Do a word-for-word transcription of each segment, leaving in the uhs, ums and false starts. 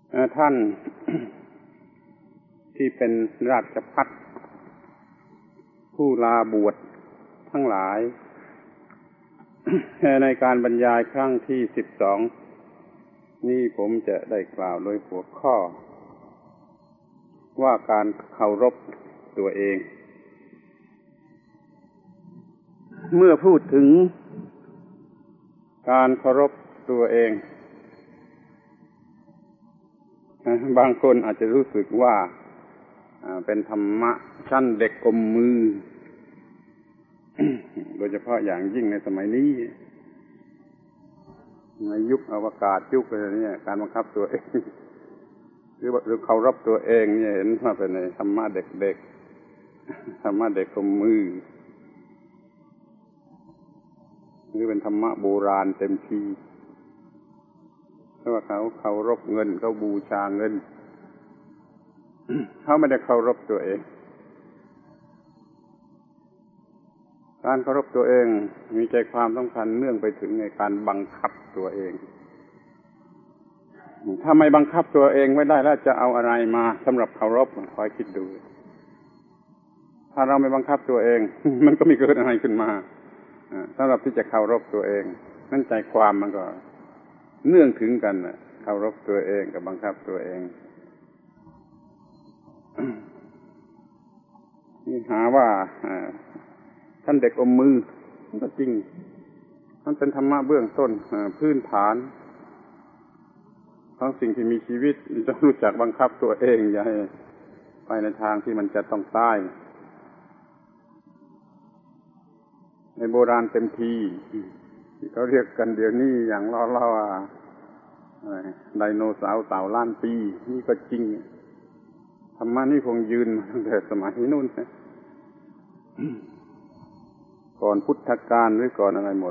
ท่าน ที่เป็นราชภัฏผู้ลาบวชทั้งหลาย ในการบรรยายครั้งที่สิบสองนี่ผมจะได้กล่าวโดยหัวข้อว่าการเคารพตัวเองเมื่อพูดถึงการเคารพตัวเองบางคนอาจจะรู้สึกว่าเป็นธรรมะชั้นเด็กอมมือ โดยเฉพาะอย่างยิ่งในสมัยนี้ในยุคอวกาศยุคอะไรเนี่ยการบังคับตัวเองหรือหรือเคารพตัวเองเนี่ยเห็นว่าเป็นในธรรมะเด็กๆธรรมะเด็กอมมือหรือเป็นธรรมะโบราณเต็มทีเพราะว่าเขาเคารพเงินเขาบูชาเงิน เขาไม่ได้เคารพตัวเองการเคารพตัวเองมีใจความสำคัญเนื่องไปถึงในการบังคับตัวเองถ้าไม่บังคับตัวเองไว้ได้แล้วจะเอาอะไรมาสำหรับเคารพคอยคิดดูถ้าเราไม่บังคับตัวเอง มันก็ไม่เกิดอะไรขึ้นมาสำหรับที่จะเคารพตัวเองนั่นใจความมันก็เนื่องถึงกันเคารพตัวเองกับบังคับตัวเองนี่หาว่าท่านเด็กอมมือมันก็จริงมันเป็นธรรมะเบื้องต้นพื้นฐานของสิ่งที่มีชีวิตจะรู้จักบังคับตัวเองอย่าให้ไปในทางที่มันจะต้องตายในโบราณเต็มทีที่เขาเรียกกันเดี๋ยวนี้อย่างล้อๆว่าไดโนเสาร์เต่าล้านปีนี่ก็จริงธรรมะนี่คงยืนมาตั้งแต่สมัยนู้นนะก่อนพุทธกาลหรือก่อนอะไรหมด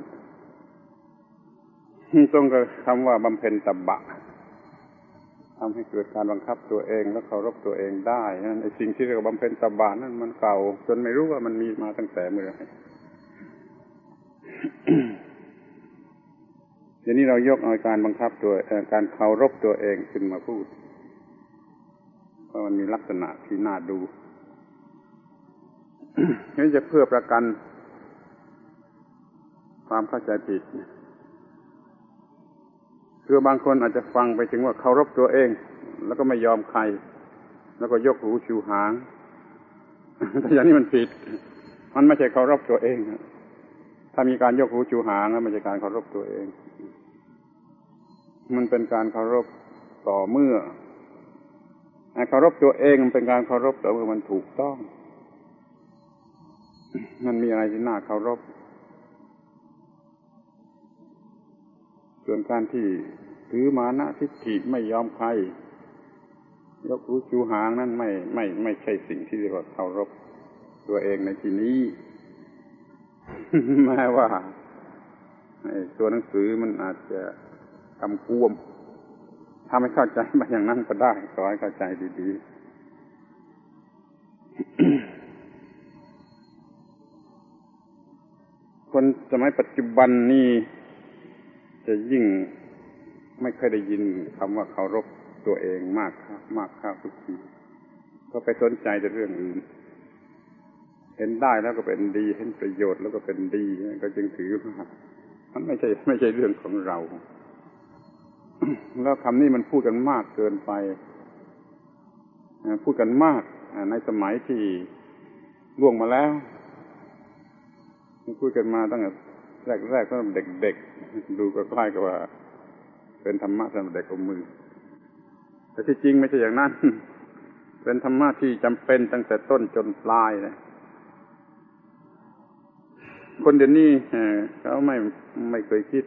ตรงกับคำว่าบำเพ็ญตบะทำให้เกิดการบังคับตัวเองและเคารพตัวเองได้นั่นไอ้สิ่งที่เรียกว่าบำเพ็ญตบะนั่นมันเก่าจนไม่รู้ว่ามันมีมาตั้งแต่เมื่อไหร่เดี๋ยวนี้เรายกเอาการบังคับตัวการเคารพตัวเองขึ้นมาพูดเพราะมันมีลักษณะที่น่าดู นี่จะเพื่อประกันความเข้าใจผิดคือบางคนอาจจะฟังไปถึงว่าเคารพตัวเองแล้วก็ไม่ยอมใครแล้วก็ยกหูชูหางแต่อย่างนี้มันผิดมันไม่ใช่เคารพตัวเองถ้ามีการยกหูชูหางแล้วไม่ใช่การเคารพตัวเองมันเป็นการเคารพต่อเมื่อเคารพตัวเองมันเป็นการเคารพต่อเมื่อมันถูกต้องมันมีอะไรที่น่าเคารพส่วนการที่ถือมานะทิฏฐิไม่ยอมใครยกหูชูหางนั้นไม่ไม่ไม่ใช่สิ่งที่เรียกว่าเคารพตัวเองในที่นี้ แม้ว่าตัวหนังสือมันอาจจะกำกวมถ้าไม่เข้าใจมาอย่างนั้นก็ได้ขอให้เข้าใจดีๆคนสมัยปัจจุบันนี้จะยิ่งไม่เคยได้ยินคำว่าเคารพตัวเองมากมากข้าวทุกทีก็ไปสนใจแต่เรื่องอื่นเห็นได้แล้วก็เป็นดีเห็นประโยชน์แล้วก็เป็นดีก็จึงถือว่ามันไม่ใช่ไม่ใช่เรื่องของเราแล้วคำนี้มันพูดกันมากเกินไปพูดกันมากในสมัยที่ล่วงมาแล้วพูดกันมาตั้งแต่แรกๆตั้งแต่เด็กๆดูก็คล้ายกับว่าเป็นธรรมะสำหรับเด็กอมมือแต่ที่จริงไม่ใช่อย่างนั้นเป็นธรรมะที่จำเป็นตั้งแต่ต้นจนปลายเลยคนเดี๋ยวนี้เขาไม่ไม่เคยคิด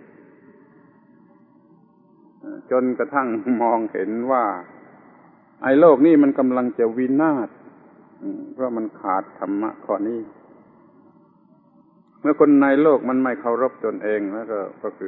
จนกระทั่งมองเห็นว่าไอ้โลกนี้มันกำลังจะวินาศเพราะมันขาดธรรมะข้อนี้เมื่อคนในโลกมันไม่เคารพตนเองแล้วก็ก็คือ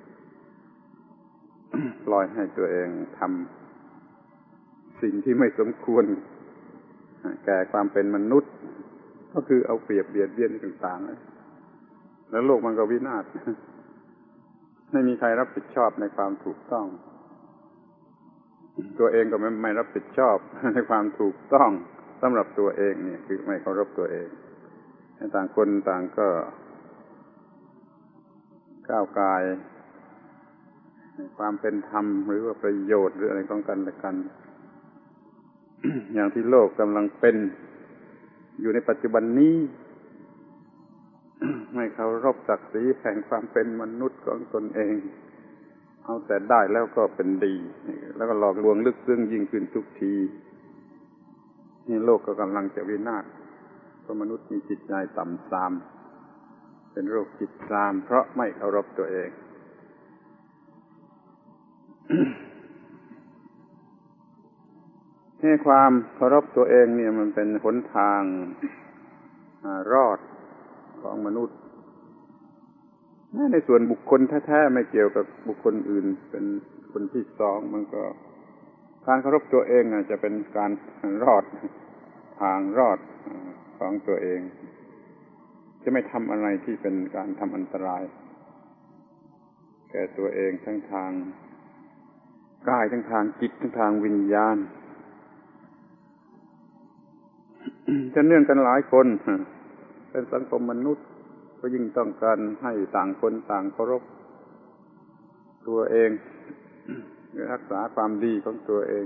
ปล่อยให้ตัวเองทำสิ่งที่ไม่สมควรแก่ความเป็นมนุษย์ก็คือเอาเปรียบเบียดเบียนต่างๆแล้วโลกมันก็วินาศไม่มีใครรับผิดชอบในความถูกต้องตัวเองก็ไม่ไม่รับผิดชอบในความถูกต้องสำหรับตัวเองเนี่ยคือไม่เคารพตัวเองต่างคนต่างก็ก้าวกายความเป็นธรรมหรือว่าประโยชน์หรืออะไรของกันและกัน อย่างที่โลกกำลังเป็นอยู่ในปัจจุบันนี้ ไม่เคารพศักดิ์ศรีแห่งความเป็นมนุษย์ของตนเองเอาแต่ได้แล้วก็เป็นดีแล้วก็หลอกลวงลึกซึ้งยิ่งขึ้นทุกทีนี่โลกก็กำลังจะวินาศเพราะมนุษย์มีจิตใจต่ำทรามเป็นโรคจิตทรามเพราะไม่เคารพตัวเอง ให้ความเคารพตัวเองเนี่ยมันเป็นหนทางรอดของมนุษย์ในส่วนบุคคลแท้ๆไม่เกี่ยวกับบุคคลอื่นเป็นคนที่สองมันก็การเคารพตัวเองจะเป็นการรอดทางรอดของตัวเองจะไม่ทำอะไรที่เป็นการทำอันตรายแก่ตัวเองทั้งทางกายทั้งทางจิตทั้งทางวิญญาณจะเนื่องกันหลายคนเป็นสังคมมนุษย์ก็ยิ่งต้องการให้ต่างคนต่างเคารพตัวเองรักษาความดีของตัวเอง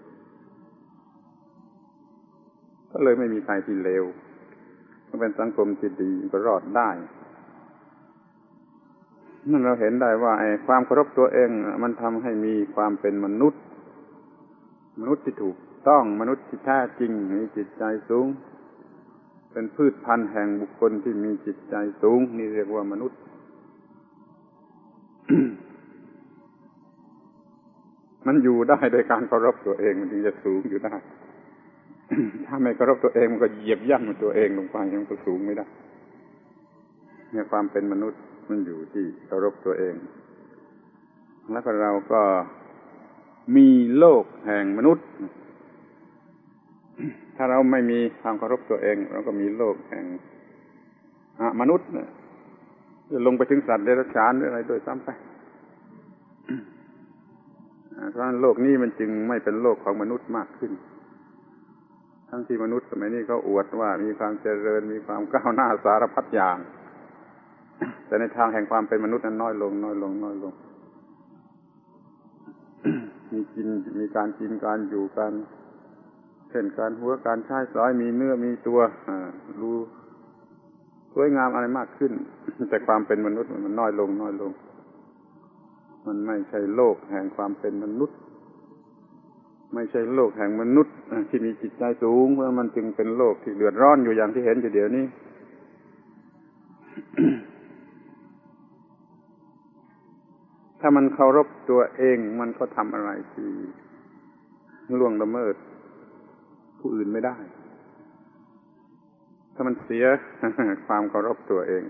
ก็เลยไม่มีใครที่เลวมันเป็นสังคมที่ดีก็รอดได้นั่นเราเห็นได้ว่าไอ้ความเคารพตัวเองมันทำให้มีความเป็นมนุษย์มนุษย์ที่ถูกต้องมนุษย์ที่แท้จริงมีจิตใจสูงเป็นพืชพันธุ์แห่งบุคคลที่มีจิตใจสูงนี่เรียกว่ามนุษย์ มันอยู่ได้โดยการเคารพตัวเองมันถึงจะสูงอยู่ได้ ถ้าไม่เคารพตัวเองมันก็เหยียบย่ำตัวเองลงไปมันก็สูงไม่ได้เนี่ยความเป็นมนุษย์มันอยู่ที่เคารพตัวเองแล้วก็เราก็มีโลกแห่งมนุษย์ถ้าเราไม่มีความเคารพตัวเองเราก็มีโลกแห่งมนุษย์จะลงไปถึงสัตว์เดรัจฉานหรืออะไรโดยซ้ำไปเพราะฉะนั้นโลกนี้มันจึงไม่เป็นโลกของมนุษย์มากขึ้นทั้งที่มนุษย์สมัยนี้เขาอวดว่ามีความเจริญมีความก้าวหน้าสารพัดอย่างแต่ในทางแห่งความเป็นมนุษย์นั้นน้อยลงน้อยลงน้อยลง มีกินมีการกินการอยู่การเช่นการหัวการใช้สอยมีเนื้อมีตัวรู้สวยงามอะไรมากขึ้น แต่ความเป็นมนุษย์มันน้อยลงน้อยลงมันไม่ใช่โลกแห่งความเป็นมนุษย์ไม่ใช่โลกแห่งมนุษย์ที่มีจิตใจสูงเพราะมันจึงเป็นโลกที่เดือดร้อนอยู่อย่างที่เห็นอยู่เดี๋ยวนี้ ถ้ามันเคารพตัวเองมันก็ทำอะไรที่ล่วงละเมิดผู้อื่นไม่ได้ถ้ามันเสีย ความเคารพตัวเอง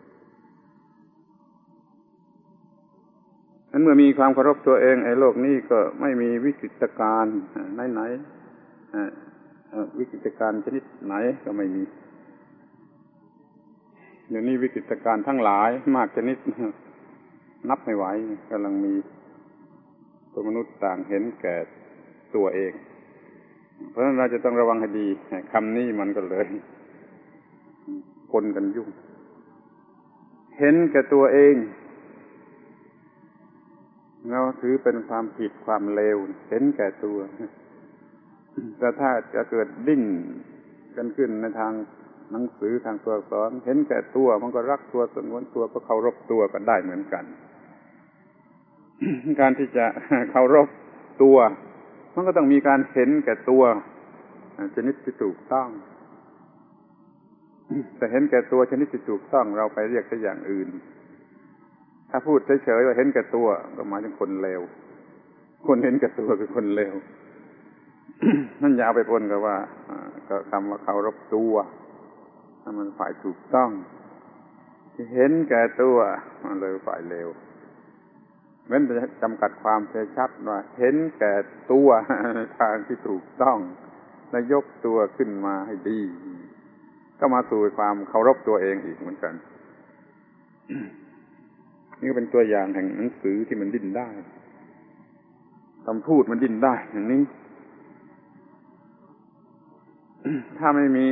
นั้นเมื่อมีความเคารพตัวเองไอ้โลกนี้ก็ไม่มีวิกฤตการณ์ไหนๆวิกฤตการณ์ชนิดไหนก็ไม่มีเดี๋ยวนี้วิกฤตการณ์ทั้งหลายมากชนิดนับไม่ไหวกำลังมีตัวมนุษย์ต่างเห็นแก่ตัวเองเพราะฉะนั้นเราจะต้องระวังให้ดีคำนี้มันก็เลยปนกันยุ่งเห็นแก่ตัวเองเราถือเป็นความผิดความเลวเห็นแก่ตัวแต่ถ้าจะเกิดดิ้นกันขึ้นในทางหนังสือทางตัวอักษรเห็นแก่ตัวมันก็รักตัวสงวนตัวก็เคารพตัวกันได้เหมือนกัน การที่จะเคารพตัวมันก็ต้องมีการเห็นแก่ตัวชนิดที่ถูกต้องแต่เห็นแก่ตัวชนิดที่ถูกต้องเราไปเรียกแต่อย่างอื่นถ้าพูดเฉยๆว่าเห็นแก่ตัวก็หมายถึงคนเลวคนเห็นแก่ตัวคือคนเลว นั่นอย่าเอาไปปนกับว่าก็คำว่าเคารพตัวถ้ามันฝ่ายถูกต้องที่เห็นแก่ตัวมันเลยฝ่ายเลวเว้นแต่จำกัดความเสียชัดว่าเห็นแก่ตัวในทางที่ถูกต้องและยกตัวขึ้นมาให้ดีก็มาสู่ความเคารพตัวเองอีกเหมือนกัน นี่ก็เป็นตัวอย่างแห่งหนังสือที่มันดิ้นได้คำพูดมันดิ้นได้อย่างนี้ ถ้าไม่มี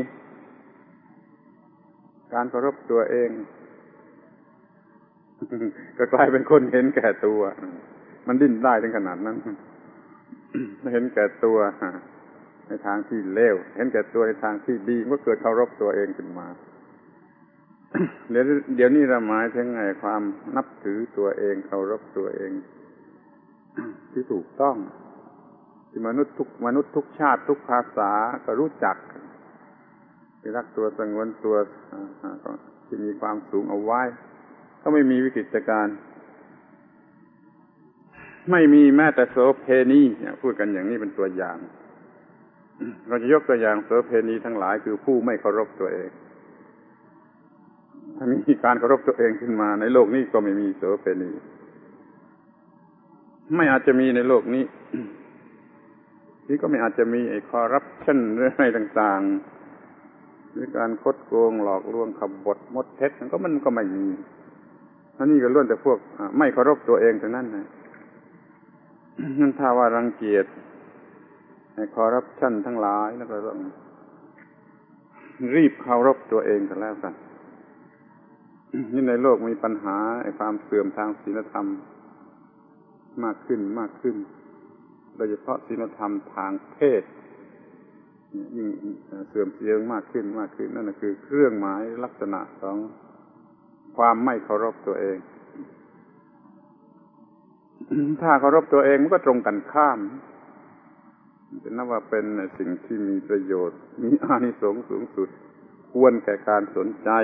การเคารพตัวเองก็กลายเป็นคนเห็นแก่ตัวมันดิ้นได้ถึงขนาดนั้นเห็นแก่ตัวในทางที่เลวเห็นแก่ตัวในทางที่ดีก็เกิดเคารพตัวเองขึ้นมาเดี๋ยวเดี๋ยวนี้เราหมายถึงไงความนับถือตัวเองเคารพตัวเองที่ถูกต้องที่มนุษย์ทุกมนุษย์ทุกชาติทุกภาษาก็รู้จักที่รักตัวสงวนตัวที่มีความสูงเอาไว้ก็ไม่มีวิกฤตการณ์ไม่มีแม้แต่โสเพณีพูดกันอย่างนี้เป็นตัวอย่างเราจะยกตัวอย่างโสเพณีทั้งหลายคือผู้ไม่เคารพตัวเองถ้ามีการเคารพตัวเองขึ้นมาในโลกนี้ก็ไม่มีโสเพณีไม่อาจจะมีในโลกนี้นี่ก็ไม่อาจจะมีไอ้คอร์รัปชันหรืออะไรต่างๆหรือการคดโกงหลอกลวงขบฏมดเท็จมันก็มันก็ไม่มีอันนี้ก็ล้วนแต่พวกไม่เคารพตัวเองทั้งนั้นนะนั่นถ้าว่ารังเกียจไอ้คอร์รัปชันทั้งหลายแล้วก็ต้องรีบเคารพตัวเองกันแล้วกันนี่ในโลกมีปัญหาไอ้ความเสื่อมทางศีลธรรมมากขึ้นมากขึ้นโดยเฉพาะศีลธรรมทางเพศยิ่งเสื่อมเสียมากขึ้นมากขึ้นนั่นคือเครื่องหมายลักษณะของความไม่เคารพตัวเองถ้าเคารพตัวเองมันก็ตรงกันข้ามจะนับว่าเป็นสิ่งที่มีประโยชน์มีอานิสงส์สูงสุดควรแก่การสนใจ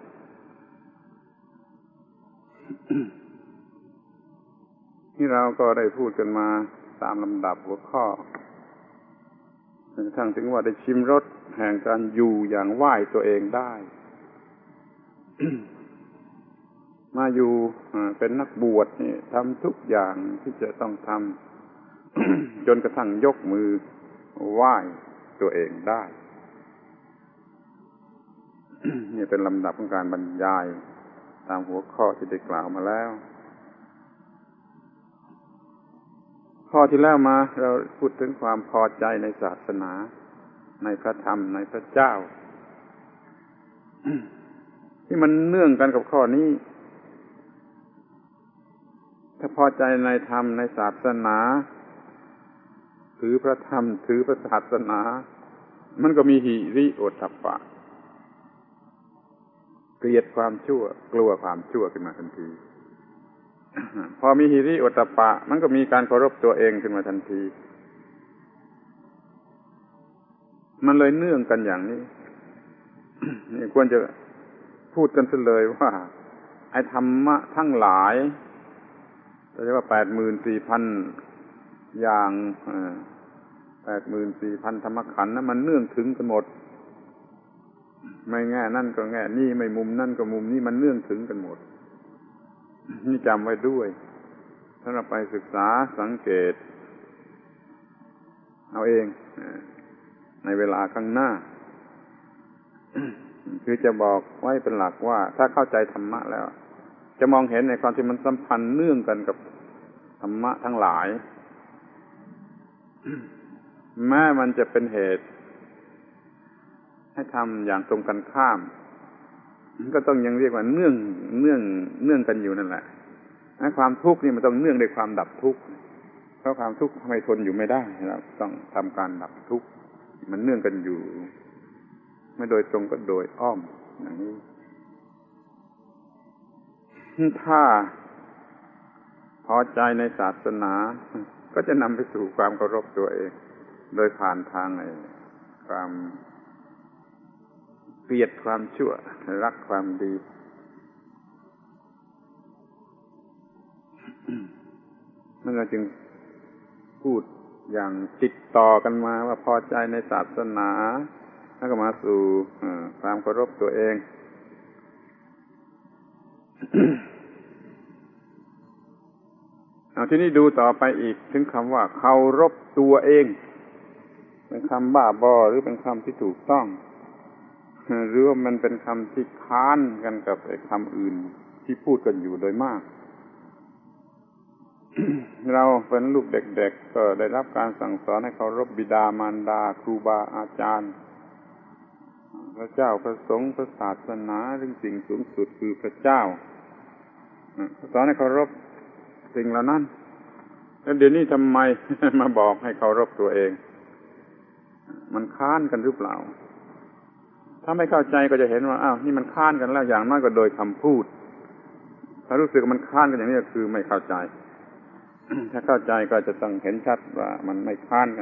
ที่เราก็ได้พูดกันมาตามลำดับหัวข้อจนกระทั่งถึงว่าได้ชิมรสแห่งการอยู่อย่างไหว้ตัวเองได้ มาอยู่เป็นนักบวชนี่ทำทุกอย่างที่จะต้องทำ จนกระทั่งยกมือไหว้ตัวเองได้ นี่เป็นลำดับของการบรรยายตามหัวข้อที่ได้กล่าวมาแล้วข้อที่แล้วมาเราพูดถึงความพอใจในศาสนาในพระธรรมในพระเจ้า ที่มันเนื่องกันกับข้อนี้ถ้าพอใจในธรรมในศาสนาถือพระธรรมถือพระศาสนามันก็มีหิริโอตตัปปะเกลียดความชั่วกลัวความชั่วขึ้นมาทันทีพอมีหิริโอตตัปปะมันก็มีการเคารพตัวเองขึ้นมาทันทีมันเลยเนื่องกันอย่างนี้ นี่ควรจะพูดกันซะเลยว่าไอ้ธรรมะทั้งหลายเรียกว่า แปดหมื่นสี่พัน อย่างอ่า แปดหมื่นสี่พัน ธรรมขันธ์นั้นมันเนื่องถึงกันหมดไม่แง่นั่นก็แง่นี่ไม่มุมนั่นก็มุมนี้มันเนื่องถึงกันหมดนี่จำไว้ด้วยถ้าเราไปศึกษาสังเกตเอาเองในเวลาข้างหน้า คือจะบอกไว้เป็นหลักว่าถ้าเข้าใจธรรมะแล้วจะมองเห็นในความที่มันสัมพันธ์เนื่องกันกับธรรมะทั้งหลาย แม้มันจะเป็นเหตุให้ทำอย่างตรงกันข้ามก็ต้องยังเรียกว่าเนื่องเนื่องเนื่องกันอยู่นั่นแหละความทุกข์นี่มันต้องเนื่องในความดับทุกข์เพราะความทุกข์ทำให้ทนอยู่ไม่ได้เราต้องทำการดับทุกข์มันเนื่องกันอยู่ไม่โดยตรงก็โดยอ้อมอย่างนี้ถ้าพอใจในศาสนาก็จะนำไปสู่ความเคารพตัวเองโดยผ่านทางไอ้ความเกลียดความชั่วรักความดีนั่นเราจึงพูดอย่างติดต่อกันมาว่าพอใจในศาสนาแล้วก็มาสู่ความเคารพตัวเอง เอาที่นี่ดูต่อไปอีกถึงคำว่าเคารพตัวเองเป็นคำบ้าบอหรือเป็นคำที่ถูกต้องหรือว่ามันเป็นคำที่ค้านกันกับไอ้คำอื่นที่พูดกันอยู่โดยมากเราเป็นลูกเด็กๆก็ได้รับการสั่งสอนให้เคารพบิดามารดาครูบาอาจารย์พระเจ้าพระสงฆ์พระศาสนาเรื่องสิ่งสูงสุดคือพระเจ้าสอนให้เคารพสิ่งเหล่านั้นแล้วเดี๋ยวนี้ทำไมมาบอกให้เคารพตัวเองมันค้านกันหรือเปล่าถ้าไม่เข้าใจก็จะเห็นว่าอ้าวนี่มันค้านกันแล้วอย่างน้อยก็โดยคำพูดถ้ารู้สึกมันค้านกันอย่างนี้ก็คือไม่เข้าใจ ถ้าเข้าใจก็จะต้องเห็นชัดว่ามันไม่ค้านกัน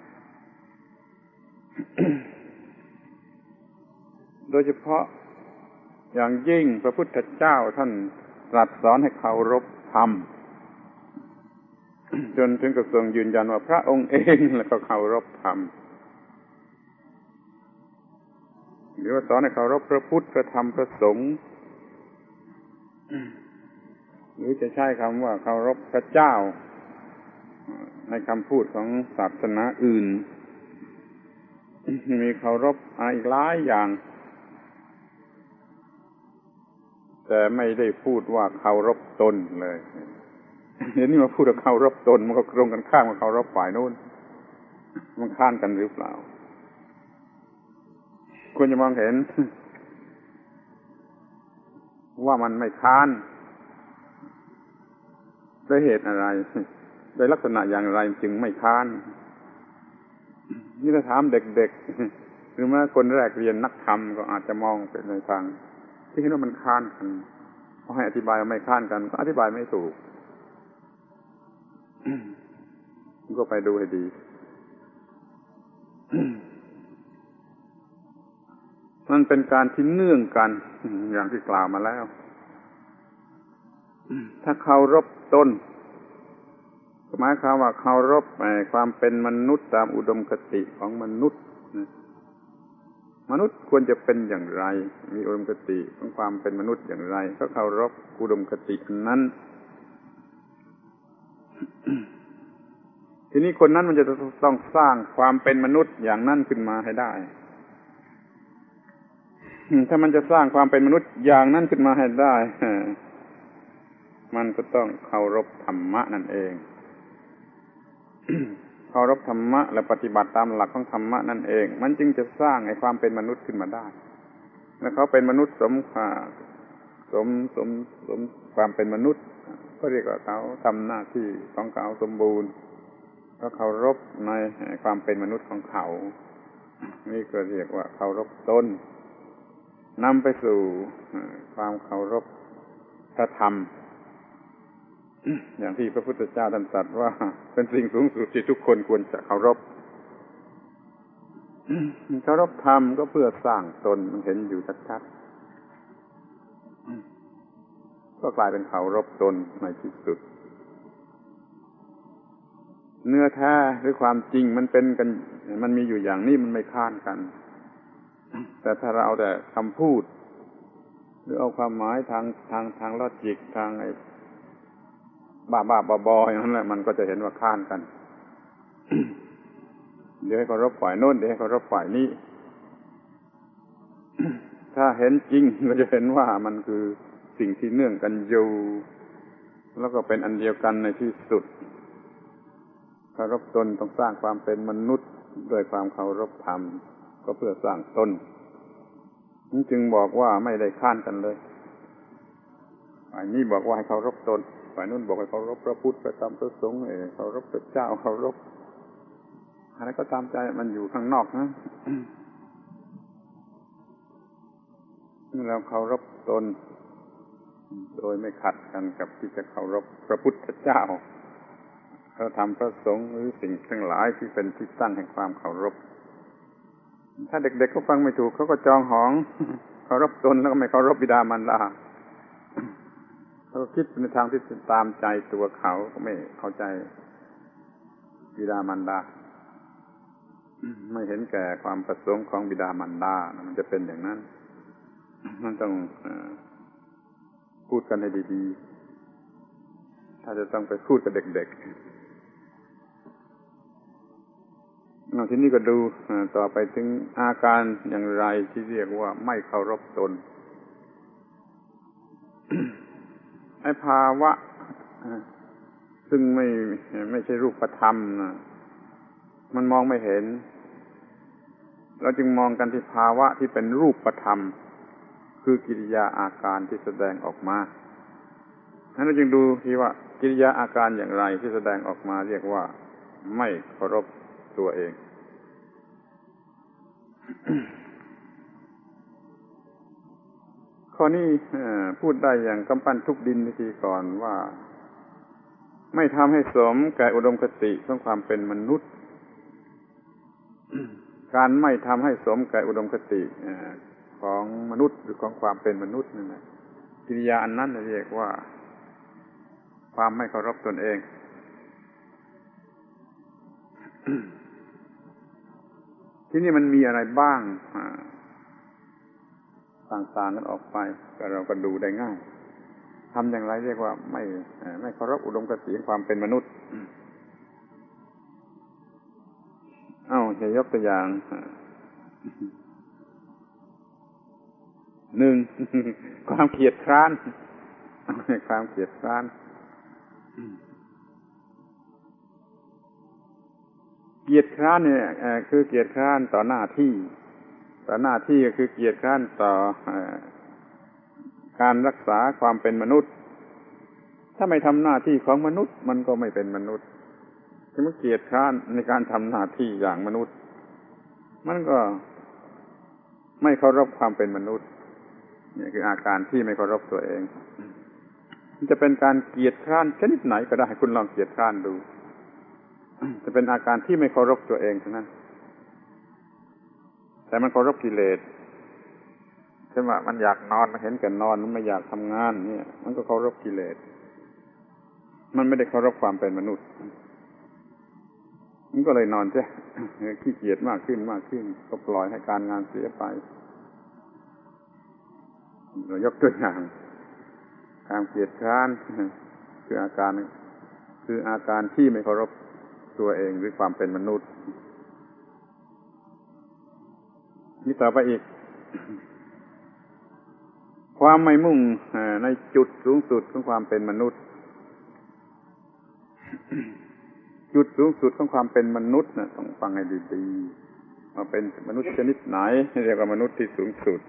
โดยเฉพาะอย่างยิ่งพระพุทธเจ้าท่านตรัสสอนให้เคารพธรรม จนถึงกับทรงยืนยันว่าพระองค์เองแล้วก็เคารพธรรมหรือว่าสอนให้เคารพพระพุทธพระธรรมพระสงฆ์หรือจะใช้คำว่าเคารพพระเจ้าในคำพูดของศาสนาอื่นมีเคารพอะไรอีกหลายอย่างแต่ไม่ได้พูดว่าเคารพตนเลยเดี๋ยวนี้มาพูดว่าเคารพตนมันก็ตรงกันข้ามกับเคารพฝ่ายโน้นมันค้านกันหรือเปล่าควรจะมองเห็นว่ามันไม่ค้านด้วยเหตุอะไรโดยลักษณะอย่างไรจึงไม่ค้านนี่ถ้าถามเด็กๆหรือแม้คนแรกเรียนนักธรรมก็อาจจะมองเป็นในทางที่เห็นว่ามันค้านกันพอให้อธิบายว่าไม่ค้านกันก็อธิบายไม่ถูกก็ไปดูให้ดีมันเป็นการที่เนื่องกันอย่างที่กล่าวมาแล้วถ้าเคารพตนหมายความว่าเคารพความเป็นมนุษย์ตามอุดมคติของมนุษย์มนุษย์ควรจะเป็นอย่างไรมีอุดมคติของความเป็นมนุษย์อย่างไรก็เคารพอุดมคตินั้น ทีนี้คนนั้นมันจะต้องสร้างความเป็นมนุษย์อย่างนั้นขึ้นมาให้ได้ถ้ามันจะสร้างความเป็นมนุษย์อย่างนั้นขึ้นมาให้ได้มันก็ต้องเคารพธรรมะนั่นเอง เคารพธรรมะและปฏิบัติตามหลักของธรรมะนั่นเองมันจึงจะสร้างไอ้ความเป็นมนุษย์ขึ้นมาได้และเขาเป็นมนุษย์สมค่าสมสมสมความเป็นมนุษย์ก็เรียกว่าเขาทำหน้าที่ของเขาสมบูรณ์ก็เคารพในความเป็นมนุษย์ของเขานี่ก็เรียกว่าเคารพตนนำไปสู่ความเคารพพระธรรมอย่างที่พระพุทธเจ้าท่านตรัสว่าเป็นสิ่งสูงสุดที่ทุกคนควรจะเคารพเคารพธรรมก็เพื่อสร้างตนมันเห็นอยู่ชัดๆก็กลายเป็นเคารพตนในที่สุดเนื้อแท้หรือความจริงมันเป็นกันมันมีอยู่อย่างนี้มันไม่ค้านกันแต่ถ้าเราเอาแต่คำพูดหรือเอาความหมายทางทางทางลอจิกทางไอ้บ้าบ้าบอบออย่างนั้นแหละมันก็จะเห็นว่าค้านกัน เดี๋ยวให้เคารพฝ่ายโน้นเดี๋ยวให้เคารพฝ่ายนี้ ถ้าเห็นจริงก็จะเห็นว่ามันคือสิ่งที่เนื่องกันอยู่แล้วก็เป็นอันเดียวกันในที่สุดเคารพตนต้องสร้างความเป็นมนุษย์ด้วยความเคารพธรรมก็เพื่อสร้างตนนี่จึงบอกว่าไม่ได้ค้านกันเลยฝ่ายนี้บอกว่าให้เคารพตนฝ่ายนู้นบอกให้เคารพพระพุทธพระธรรมพระสงฆ์เออเคารพพระเจ้าเคารพอะไรก็ตามใจมันอยู่ข้างนอกนะเราเคารพตนโดยไม่ขัดกันกับที่จะเคารพพระพุทธเจ้าพระธรรมพระสงฆ์หรือสิ่งทั้งหลายที่เป็นที่ตั้งแห่งความเคารพถ้าเด็กๆเขาฟังไม่ถูกเขาก็จองหองเคารพตนแล้วก็ไม่เคารพบิดามารดาเขาคิดในทางที่ตามใจตัวเขาก็ไม่เข้าใจบิดามารดาไม่เห็นแก่ความประสงค์ของบิดามารดามันจะเป็นอย่างนั้นมันต้องพูดกันให้ดีๆถ้าจะต้องไปพูดกับเด็กๆทีนี้ก็ดูต่อไปถึงอาการอย่างไรที่เรียกว่าไม่เคารพตน ไอ้ภาวะซึ่งไม่ไม่ใช่รูปธรรมนะมันมองไม่เห็นเราจึงมองกันที่ภาวะที่เป็นรูปธรรมคือกิริยาอาการที่แสดงออกมานั้นเราจึงดูที่ว่ากิริยาอาการอย่างไรที่แสดงออกมาเรียกว่าไม่เคารพตัวเอง ข้อนี้พูดได้อย่างกำปั้นทุบดินทีก่อนว่าไม่ทำให้สมแก่อุดมคติของความเป็นมนุษย์ การไม่ทำให้สมแก่อุดมคติของมนุษย์หรือของความเป็นมนุษย์นั่นแหละกิริยาอันนั้นเรียกว่าความไม่เคารพตนเอง ที่นี่มันมีอะไรบ้างต่างๆกันออกไปก็เราก็ดูได้ง่ายทำอย่างไรเรียกว่าไม่ไม่เคารพอุดมคติความเป็นมนุษย์เอ้าจะยกตัวอย่างหนึ่ง ความเกียจคร้านความเกียจคร้านเกียจคร้านเนี่ยคือเกียจคร้านต่อหน้าที่ต่อหน้าที่ก็คือเกียจคร้านต่อการรักษาความเป็นมนุษย์ถ้าไม่ทำหน้าที่ของมนุษย์มันก็ไม่เป็นมนุษย์ถ้ามันเกียจคร้านในการทำหน้าที่อย่างมนุษย์มันก็ไม่เคารพความเป็นมนุษย์นี่คืออาการที่ไม่เคารพตัวเองมันจะเป็นการเกียจคร้านชนิดไหนก็ได้คุณลองเกียจคร้านดูจะเป็นอาการที่ไม่เคารพตัวเองเท่านั้นแต่มันเคารพกิเลสเช่นว่ามันอยากนอนมันเห็นแก่นอนมันไม่อยากทำงานเนี่ยมันก็เคารพกิเลสมันไม่ได้เคารพความเป็นมนุษย์มันก็เลยนอนใช่ขี้เกียจมากขึ้นมากขึ้นก็ปล่อยให้การงานเสียไปเรายกตัวอย่างความเกียจคร้านคืออาการคืออาการที่ไม่เคารพตัวเองหรือความเป็นมนุษย์นี่ต่อไปอีกความไม่มุ่งในจุดสูงสุดของความเป็นมนุษย์จุดสูงสุดของความเป็นมนุษย์นะต้องฟังให้ดีๆว่าเป็นมนุษย์ชนิดไหนเรียกว่ามนุษย์ที่สูงสุด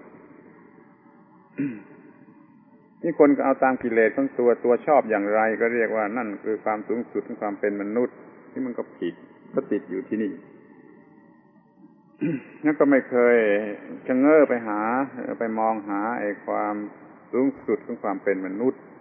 นี่คนก็เอาตามกิเลสของตัวตัวชอบอย่างไรก็เรียกว่านั่นคือความสูงสุดของความเป็นมนุษย์ที่มันก็ผิดก็ติดอยู่ที่นี่ นั่นก็ไม่เคยชะเง้อไปหาไปมองหาไอ้ความสูงสุดของความเป็นมนุษย์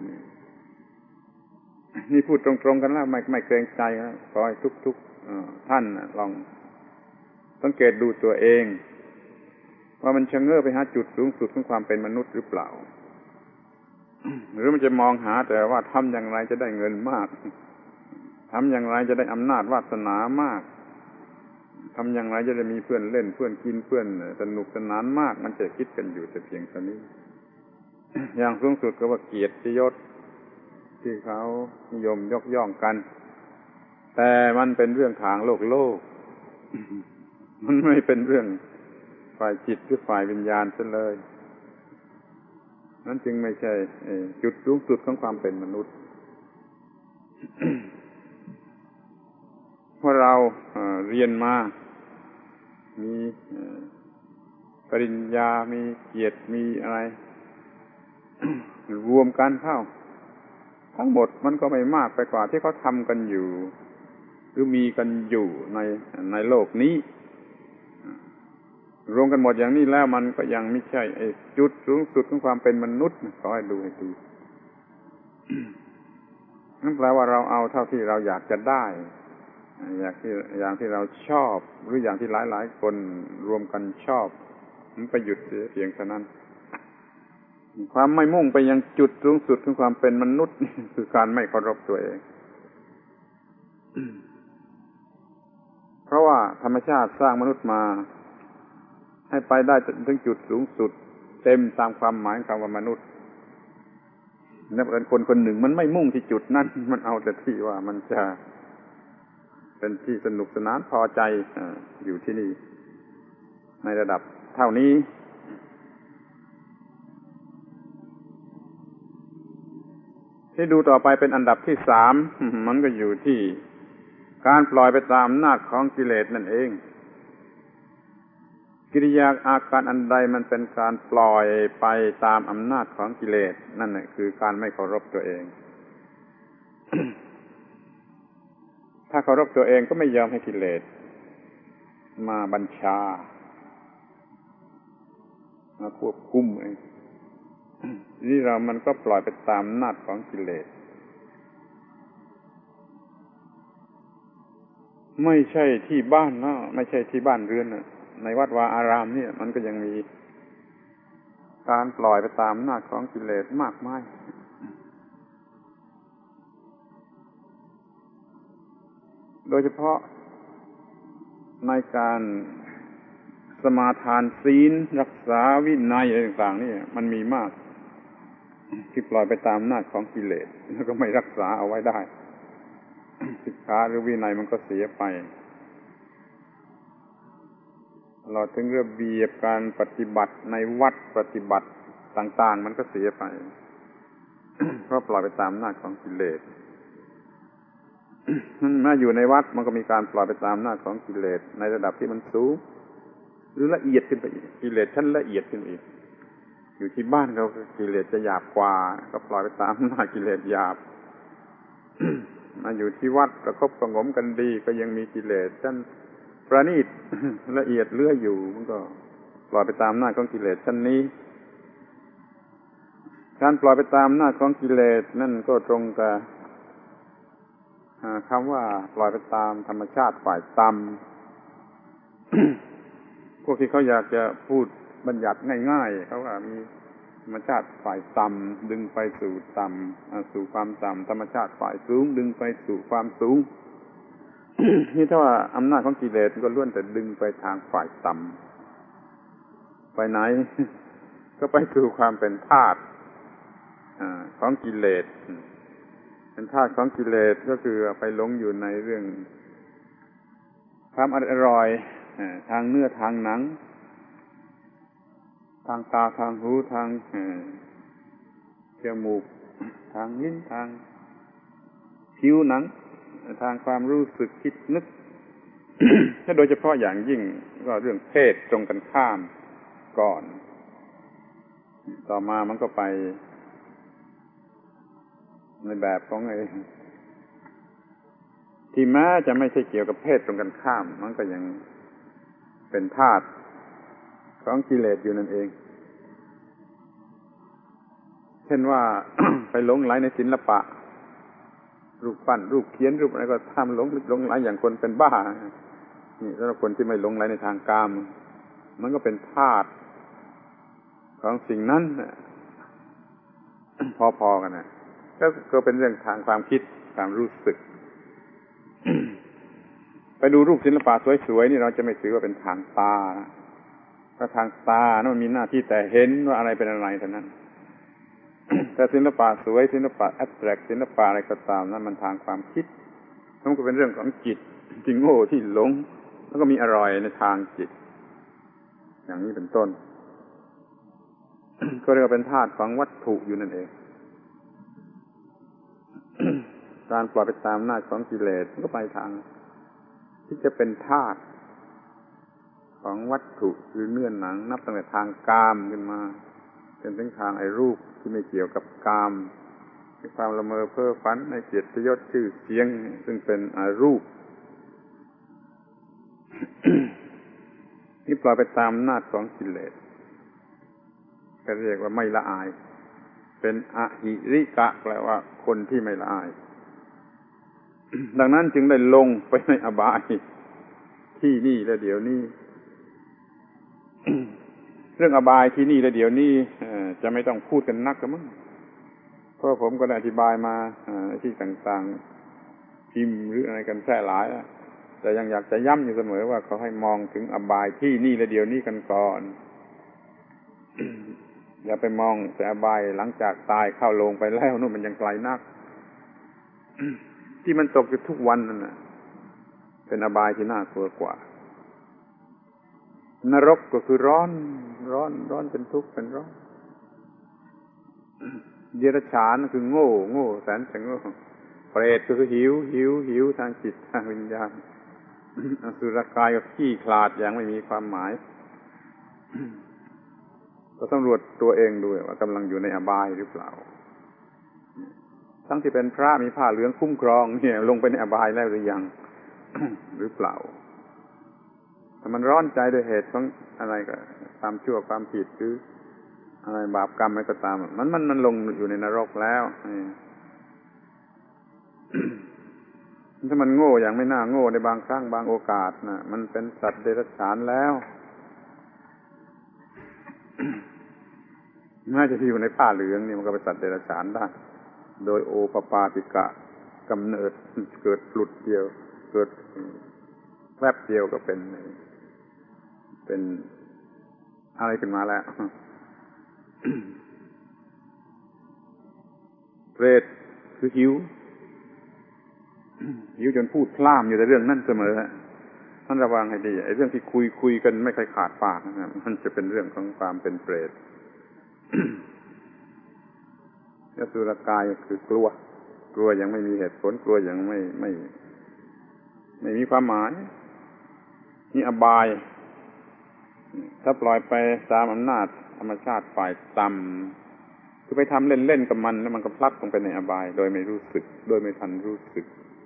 นี่พูดตรงๆกันแล้วไม่ไม่เกรงใจนะขอให้ทุกๆท่านลองสังเกตดูตัวเองว่ามันชะเง้อไปหาจุดสูงสุดของความเป็นมนุษย์หรือเปล่าหรือมันจะมองหาแต่ว่าทำอย่างไรจะได้เงินมากทำอย่างไรจะได้อำนาจวาสนามากทำอย่างไรจะได้มีเพื่อนเล่นเพื่อนกินเพื่อนสนุกสนานมากมันจะคิดกันอยู่แต่เพียงเท่านี้ อย่างสูงสุดก็ว่าเกียรติยศที่เขานิยมยกย่องกันแต่มันเป็นเรื่องทางโลกโลก มันไม่เป็นเรื่องฝ่ายจิตหรือฝ่ายวิญญาณซะเลยนั้นจึงไม่ใช่จุดสูงสุดของความเป็นมนุษย์ เพราะเราเรียนมามีปริญญามีเกียรติมีอะไร รวมกันเข้าทั้งหมดมันก็ไม่มากไปกว่าที่เขาทำกันอยู่หรือมีกันอยู่ในในโลกนี้รวมกันหมดอย่างนี้แล้วมันก็ยังไม่ใช่ไอ้จุดสูงสุดของความเป็นมนุษย์ขอให้ดูให้ดี นั่นแปลว่าเราเอาเท่าที่เราอยากจะได้อย่างที่อย่างที่เราชอบหรืออย่างที่หลายๆคนรวมกันชอบมันไปหยุดเสียเพียงเท่านั้นความไม่มุ่งไปยังจุดสูงสุดของความเป็นมนุษย์นี่คือการไม่เคารพตัวเอง เพราะว่าธรรมชาติสร้างมนุษย์มาให้ไปได้ถึงจุดสูงสุดเต็มตามความหมายของคำว่ามนุษย์นับเป็นคนคนหนึ่งมันไม่มุ่งที่จุดนั้นมันเอาแต่ที่ว่ามันจะเป็นที่สนุกสนานพอใจอยู่ที่นี่ในระดับเท่านี้ทที่ดูต่อไปเป็นอันดับที่สามมันก็อยู่ที่การปล่อยไปตามอำนาจของกิเลสนั่นเองกิริยาอาการอันใดมันเป็นการปล่อยไปตามอำนาจของกิเลสนั่นแหละคือการไม่เคารพตัวเอง ถ้าเคารพตัวเองก็ไม่ยอมให้กิเลสมาบัญชามาควบคุมเองนี่เรามันก็ปล่อยไปตามอำนาจของกิเลสไม่ใช่ที่บ้านนะไม่ใช่ที่บ้านเรือนนะในวัดวาอารามเนี่ยมันก็ยังมีการปล่อยไปตามอำนาจของกิเลสมากมายโดยเฉพาะในการสมาทานศีลรักษาวินัยอะไรต่างๆนี่มันมีมากที่ปล่อยไปตามอำนาจของกิเลสแล้วก็ไม่รักษาเอาไว้ได้สิกขาหรือวินัยมันก็เสียไปเราถึงระเบียบการปฏิบัติในวัดปฏิบัติต่างๆมันก็เสียไป เพราะปล่อยไปตามอำนาจของกิเลส นั่นมาอยู่ในวัดมันก็มีการปล่อยไปตามอำนาจของกิเลสในระดับที่มันสูงหรือละเอียดขึ้นไปอีกกิเลสชั้นละเอียดขึ้นอีกอยู่ที่บ้านเขากิเลสจะหยาบกว่าก็ปล่อยไปตามอำนาจกิเลสหยาบ มาอยู่ที่วัดประคบประงมกันดีก็ยังมีกิเลสชั้นประณีต ละเอียดเลื่อยอยู่มันก็ปล่อยไปตามอำนาจของกิเลสชั้นนี้การปล่อยไปตามอำนาจของกิเลสนั่นก็ตรงกับคำว่าปล่อยไปตามธรรมชาติฝ่ายต่ำ พวกที่เขาอยากจะพูดบัญญัติง่ายๆเขาว่ามีธรรมชาติฝ่ายต่ำดึงไปสู่ต่ำสู่ความต่ำธรรมชาติฝ่ายสูงดึงไปสู่ความสูง นี่ถ้าว่าอำนาจของกิเลสก็ล้วนแต่ดึงไปทางฝ่ายต่ำไปไหน ก็ไปสู่ความเป็นทาสของกิเลสเป็นทาสของกิเลสก็คือไปหลงอยู่ในเรื่องความอร่อยทางเนื้อทางหนังทางตาทางหูทางจมูกทางลิ้นทางผิวหนังทางความรู้สึกคิดนึก ถ้าโดยเฉพาะอย่างยิ่งก็เรื่องเพศตรงกันข้ามก่อนต่อมามันก็ไปในแบบของไอ้ที่แม้จะไม่ใช่เกี่ยวกับเพศตรงกันข้ามมันก็ยังเป็นธาตุของกิเลสอยู่นั่นเองเช่นว่า ไปหลงไหลในศิลปะรูปปั้นรูปเขียนรูปอะไรก็ทำหลงหลงไหลอย่างคนเป็นบ้านี่แล้วคนที่ไม่หลงไหลในทางกามมันก็เป็นธาตุของสิ่งนั้น พอๆกันนะก็ก็เป็นเรื่องทางความคิดความรู้สึก ไปดูรูปศิลปะสวยๆนี่เราจะไม่ถือว่าเป็นทางตาเพราะทางตานะมันมีหน้าที่แต่เห็นว่าอะไรเป็นอะไรเท่านั้น แต่ศิลปะสวยศิลปะแอบสแตรกศิลปะอะไรก็ตามนั้นมันทางความคิดมันก็เป็นเรื่องของจิตที่โง่ที่หลงแล้วก็มีอร่อยในทางจิตอย่างนี้เป็นต้น ก็เรียกว่าเป็นธาตุของวัตถุอยู่นั่นเอง การปล่อยไปตามอำนาจของกิเลสก็ไปทางที่จะเป็นธาตุของวัตถุคือเนื้อหนังนับตั้งแต่ทางกามขึ้นมาจนถึงทางไอ้รูปที่ไม่เกี่ยวกับกามมีความละเมอเพ้อฝันในเกียรติยศชื่อเสียงซึ่งเป็นอารูป นี่ปล่อยไปตามอำนาจของกิเลสก็เรียกว่าไม่ละอายเป็นอหิริกะแปลว่าคนที่ไม่ละอาย ดังนั้นจึงได้ลงไปในอบายที่นี่และเดี๋ยวนี้ เรื่องอบายที่นี่และเดี๋ยวนี้จะไม่ต้องพูดกันนักแล้วมั้งเพราะผมก็ได้อธิบายมาที่ต่างๆพิมพ์หรืออะไรกันแท้หลายแต่ยังอยากจะย้ำอยู่เสมอว่าเขาให้มองถึงอบายที่นี่และเดี๋ยวนี้กันก่อน อย่าไปมองแต่อบายหลังจากตายเข้าโลงไปแล้วนู่นมันยังไกลนัก ที่มันตกอยู่ทุกวันนั่นน่ะเป็นอบายที่น่ากลัวกว่านรกก็คือร้อนร้อนร้อนเป็นทุกข์เป็นร้อนเดรัจฉานคือโง่โง่แสนจะโง่เปรตก็คือหิวหิวหิวทางจิตทางวิญญาณอสุรกายก็ขี้ขลาดอย่างไม่มีความหมายก็สำรวจตัวเองดูว่ากำลังอยู่ในอบายหรือเปล่าทั้งที่เป็นพระมีผ้าเหลืองคุ้มครองเนี่ยลงไปในอบายแล้วหรือยัง หรือเปล่าถ้ามันร้อนใจด้วยเหตุของอะไรก็ความชั่วความผิดหรืออะไรบาปกรรมอะไรก็ตามมันมันมันลงอยู่ในนรกแล้ว ถ้ามันโง่อย่างไม่น่าโง่ในบางครั้งบางโอกาสนะมันเป็นสัตว์เดรัจฉานแล้วน่าจะที่อยู่ในผ้าเหลืองนี่มันก็เป็นสัตว์เดรัจฉานได้โดยโอปปาติกะกำเนิดเกิดหลุดเดียวเกิดแวบเดียวก็เป็นเป็นอะไรขึ้นมาแล้วเปรตคือหิวหิวจนพูดพล่ามอยู่แต่เรื่องนั่นเสมอท่านระวังให้ดีไอ้เรื่องที่คุยคุยกันไม่ค่อยขาดปากนะมันจะเป็นเรื่องของความเป็นเปรตอสุรกายคือกลัวกลัวยังไม่มีเหตุผลกลัวยังไม่ไม่ไม่มีความหมายนี่อบายถ้าปล่อยไปตามอำนาจธรรมชาติฝ่ายต่ำคือไปทำเล่นๆกับมันแล้วมันก็พลัดลงไปในอบายโดยไม่รู้สึกโดยไม่ทันรู้สึก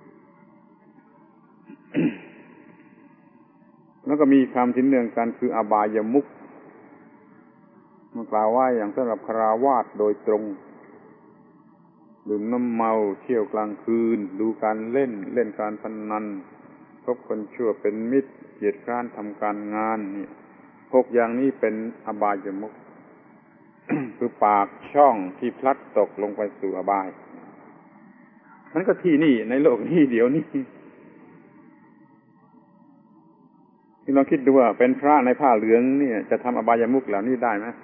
แล้วก็มีคำที่เนื่องกันคืออบายมุขมันกล่าวว่าอย่างสำหรับคฤหัสถ์โดยตรงดื่มน้ำเมาเที่ยวกลางคืนดูการเล่นเล่นการพนันคบคนชั่วเป็นมิตรเกียจคร้านทำการงานนี่หกอย่างนี้เป็นอบายมุข คือปากช่องที่พลัดตกลงไปสู่อบายนั่นก็ที่นี่ในโลกนี้เดี๋ยวนี้ที่ลองคิดดูว่าเป็นพระในผ้าเหลืองเนี่ยจะทำอบายมุขเหล่านี้ได้ไหม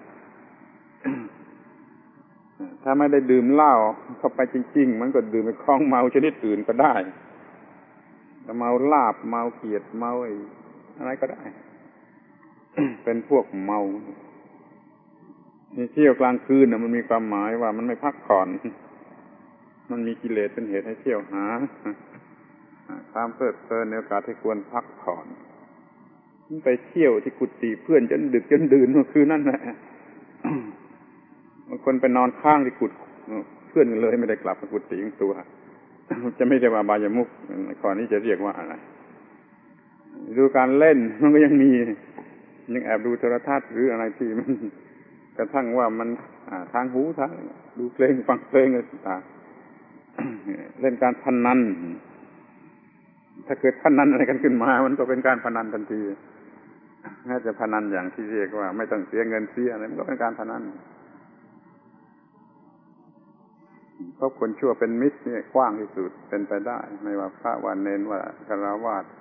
ถ้าไม่ได้ดื่มเหล้าเข้าไปจริงๆมันก็ดื่มไปคล้องเมาชนิดอื่นก็ได้จะเมาลาบเมาเกียรติเมาอะไรก็ได้ เป็นพวกเมานี่เที่ยวกลางคืนน่ะมันมีความหมายว่ามันไม่พักผ่อนมันมีกิเลสเป็นเหตุให้เที่ยวหาความเพลิดเพลินในโอกาสที่ควรพักผ่อนไปเที่ยวที่กุฏิเพื่อนจนดึกจนดื่นเมื่อคืนนั่นแหละบางคนไปนอนข้างที่กุฏิเพื่อนเลยไม่ได้กลับมากุฏิของตัวจะไม่เรียกว่าอบายมุขก่อนนี้จะเรียกว่าอะไรดูการเล่นมันก็ยังมียังแอบดูโทรทัศน์หรืออะไรที่มันกระทั่งว่ามันทางหูทางดูเพลงฟังเพลงอะไรต่างๆเล่นการพนันถ้าเกิดพนันอะไรกันขึ้นมามันก็เป็นการพนันทันทีถ้าจะพนันอย่างที่เรียกว่าไม่ต้องเสียเงินเสียอะไรมันก็เป็นการพนันเพราะคนชั่วเป็นมิตรเนี่ยกว้างที่สุดเป็นไปได้ไม่ว่าพระว่าเณรว่าฆราวาส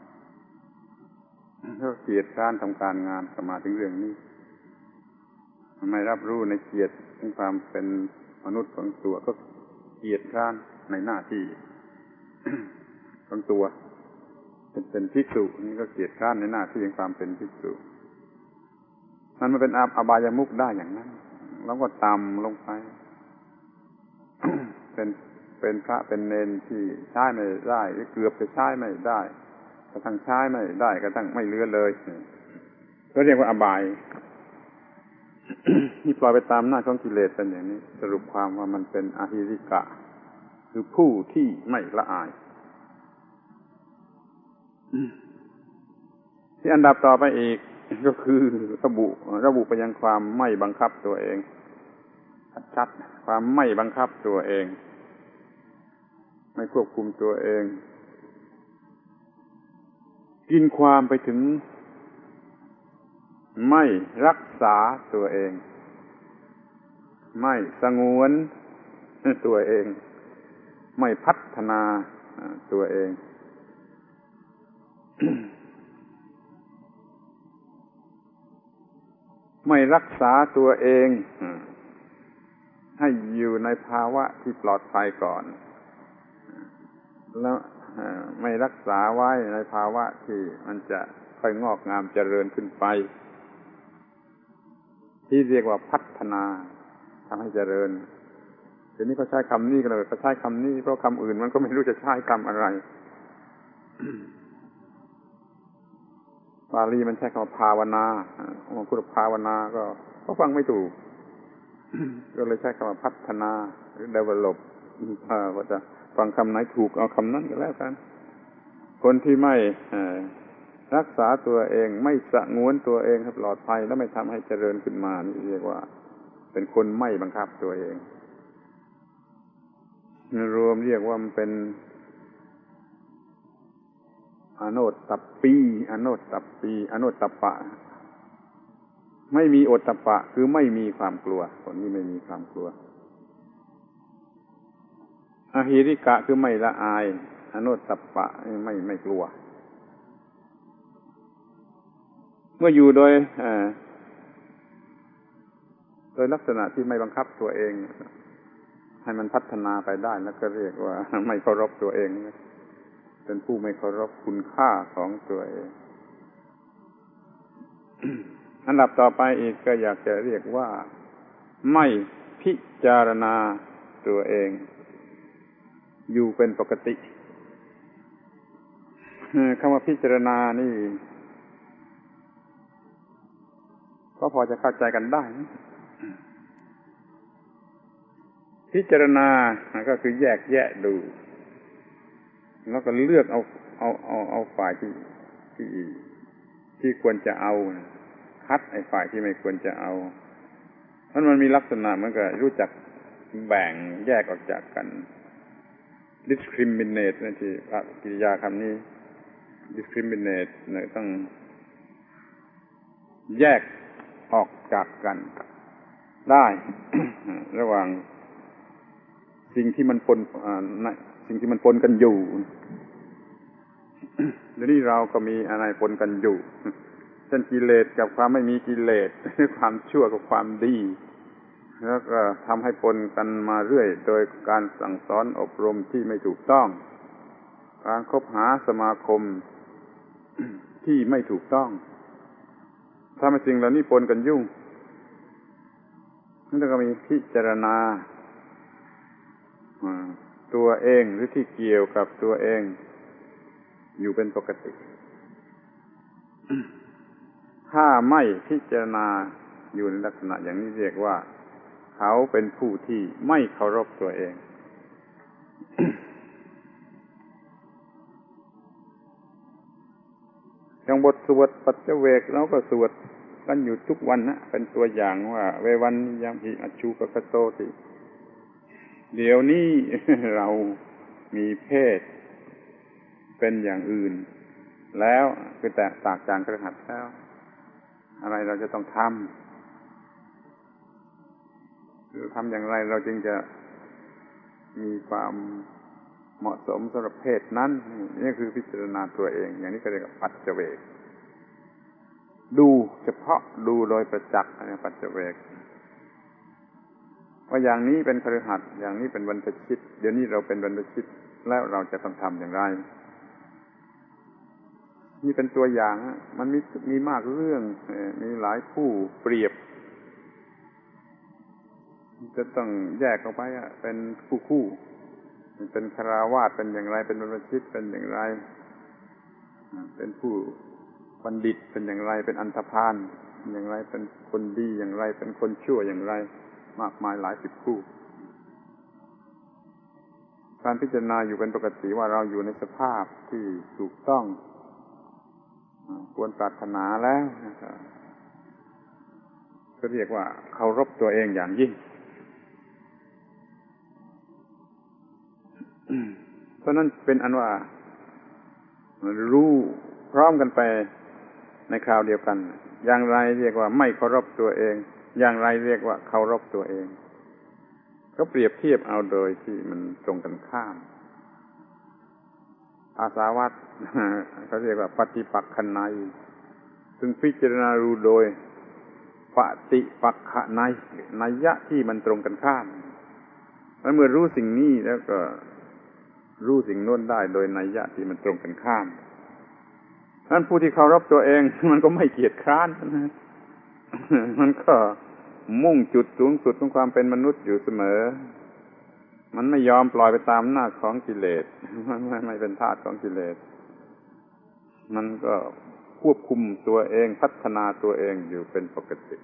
เขาเกียรติการทำการงานก็มาถึงเรื่องนี้ไม่รับรู้ในเกียรติในความเป็นมนุษย์ของตัวก็เกียรติการในหน้าที่ ของตัวเป็นเป็นภิกษุนี่ก็เกียรติการในหน้าที่ของความเป็นภิกษุมันมาเป็นอบายมุขได้อย่างนั้นแล้วก็ต่ำลงไป เป็นเป็นพระเป็นเณรที่ใช้ไม่ได้หรือเกือบจะใช้ไม่ได้กระทั่งใช้ไม่ได้กระทั่งไม่เหลือเลยก็เรียกว่าอบาย นี่ปล่อยไปตามหน้าของกิเลสเป็นอย่างนี้สรุปความว่ามันเป็นอหิริกะคือผู้ที่ไม่ละอายที่อันดับต่อไปอีกก็คือระบุระบุไปยังความไม่บังคับตัวเองชัดๆความไม่บังคับตัวเองไม่ควบคุมตัวเองกินความไปถึงไม่รักษาตัวเองไม่สงวนตัวเองไม่พัฒนาตัวเอง ไม่รักษาตัวเองให้อยู่ในภาวะที่ปลอดภัยก่อนแล้วไม่รักษาไว้ในภาวะที่มันจะค่อยงอกงามเจริญขึ้นไปที่เรียกว่าพัฒนาทำให้เจริญทีนี้เขาใช้คำนี้กันเลยเขาใช้คำนี้เพราะคำอื่นมันก็ไม่รู้จะใช้คำอะไร บาลีมันใช้คำว่าภาวนาบางคนภาวนาก็ก็ฟังไม่ถูก ก็เลยใช้คำว่าพัฒนาหรือ develop ว่าจะฟังคำไหนถูกเอาคำนั้นก็แล้วกันคนที่ไม่รักษาตัวเองไม่สงวนตัวเองให้ปลอดภัยแล้วไม่ทำให้เจริญขึ้นมานี่เรียกว่าเป็นคนไม่บังคับตัวเองรวมเรียกว่ามันเป็นอโนตตัปปีอโนตตัปปีอโนตตัปปะไม่มีโอตตัปปะคือไม่มีความกลัวคนนี้ไม่มีความกลัวอหิริกะคือไม่ละอายอโนตตัปปะไม่ไม่กลัวเมื่ออยู่โดยโดยลักษณะที่ไม่บังคับตัวเองให้มันพัฒนาไปได้แล้วก็เรียกว่าไม่เคารพตัวเองเป็นผู้ไม่เคารพคุณค่าของตัวเอง อันดับต่อไปอีกก็อยากจะเรียกว่าไม่พิจารณาตัวเองอยู่เป็นปกติคำว่าพิจารณานี่ก็พอจะเข้าใจกันได้พิจารณาก็คือแยกแยะดูแล้วก็เลือกเอาเอาเอาเอาฝ่ายที่ที่ที่ควรจะเอาคัดไอ้ฝ่ายที่ไม่ควรจะเอาเพราะมันมีลักษณะเหมือนกับรู้จักแบ่งแยกออกจากกัน discriminate นั่นที่กริยาคำนี้ discriminate เนี่ยต้องแยกออกจากกันได้ ระหว่างสิ่งที่มันปนสิ่งที่มันปนกันอยู่เดี๋ยวนี้เราก็มีอะไรปนกันอยู่เช่นกิเลสกับความไม่มีกิเลสความชั่วกับความดีแล้วก็ทำให้ปนกันมาเรื่อยโดยการสั่งสอนอบรมที่ไม่ถูกต้องการคบหาสมาคมที่ไม่ถูกต้องถ้าไม่สิ่งเหล่านี้ปนกันยุ่งนั่นก็มีพิจารณาตัวเองหรือที่เกี่ยวกับตัวเองอยู่เป็นปกติ ถ้าไม่พิจารณาอยู่ในลักษณะอย่างนี้เรียกว่าเขาเป็นผู้ที่ไม่เคารพตัวเอง อย่างบทสวดปัจจเวกเราก็สวดกันอยู่ทุกวันนะเป็นตัวอย่างว่าเววันยามหิอัจฉุกขโตติเดี๋ยวนี้ เรามีเพศเป็นอย่างอื่นแล้วคือแตกต่างจากคฤหัสถ์แล้วอะไรเราจะต้องทำคือทำอย่างไรเราจึงจะมีความเหมาะสมสำหรับเพศนั้นนี่คือพิจารณาตัวเองอย่างนี้ก็เรียกว่าปัจจเวกดูเฉพาะดูโดยประจักษ์นะปัจจเวกว่าอย่างนี้เป็นคฤหัสถ์อย่างนี้เป็นบรรพชิตเดี๋ยวนี้เราเป็นบรรพชิตแล้วเราจะต้องทำอย่างไรนี่เป็นตัวอย่างมันมีมีมากเรื่องมีหลายผู้เปรียบจะต้องแยกออกไปอ่ะเป็นคู่คู่เป็นคฤหัสถ์เป็นอย่างไรเป็นบรรพชิตเป็นอย่างไรเป็นผู้บัณฑิตเป็นอย่างไรเป็นอันธพาลอย่างไรเป็นคนดีอย่างไรเป็นคนชั่วอย่างไรมากมายหลายสิบคู่การพิจารณาอยู่เป็นปกติว่าเราอยู่ในสภาพที่ถูกต้องควรปรารถนาแล้วก็เรียกว่าเคารพตัวเองอย่างยิ่งเพราะนั้นเป็นอันว่ารู้พร้อมกันไปในคราวเดียวกันอย่างไรเรียกว่าไม่เคารพตัวเองอย่างไรเรียกว่าเคารพตัวเองก็เปรียบเทียบเอาโดยที่มันตรงกันข้ามอาสาวัตเขาเรียกว่าปฏิปักขนัยซึ่งพิจารณารู้โดยปฏิปักขนัยนัยยะที่มันตรงกันข้ามแล้วเมื่อรู้สิ่งนี้แล้วก็รู้สิ่งโน้นได้โดยนัยยะที่มันตรงกันข้ามนั้นผู้ที่เคารพตัวเองมันก็ไม่เกียจคร้านนะมันก็มุ่งจุดสูงสุดของความเป็นมนุษย์อยู่เสมอมันไม่ยอมปล่อยไปตามอำนาจของกิเลสมันไม่ไม่เป็นทาสของกิเลสมันก็ควบคุมตัวเองพัฒนาตัวเองอยู่เป็นปกติ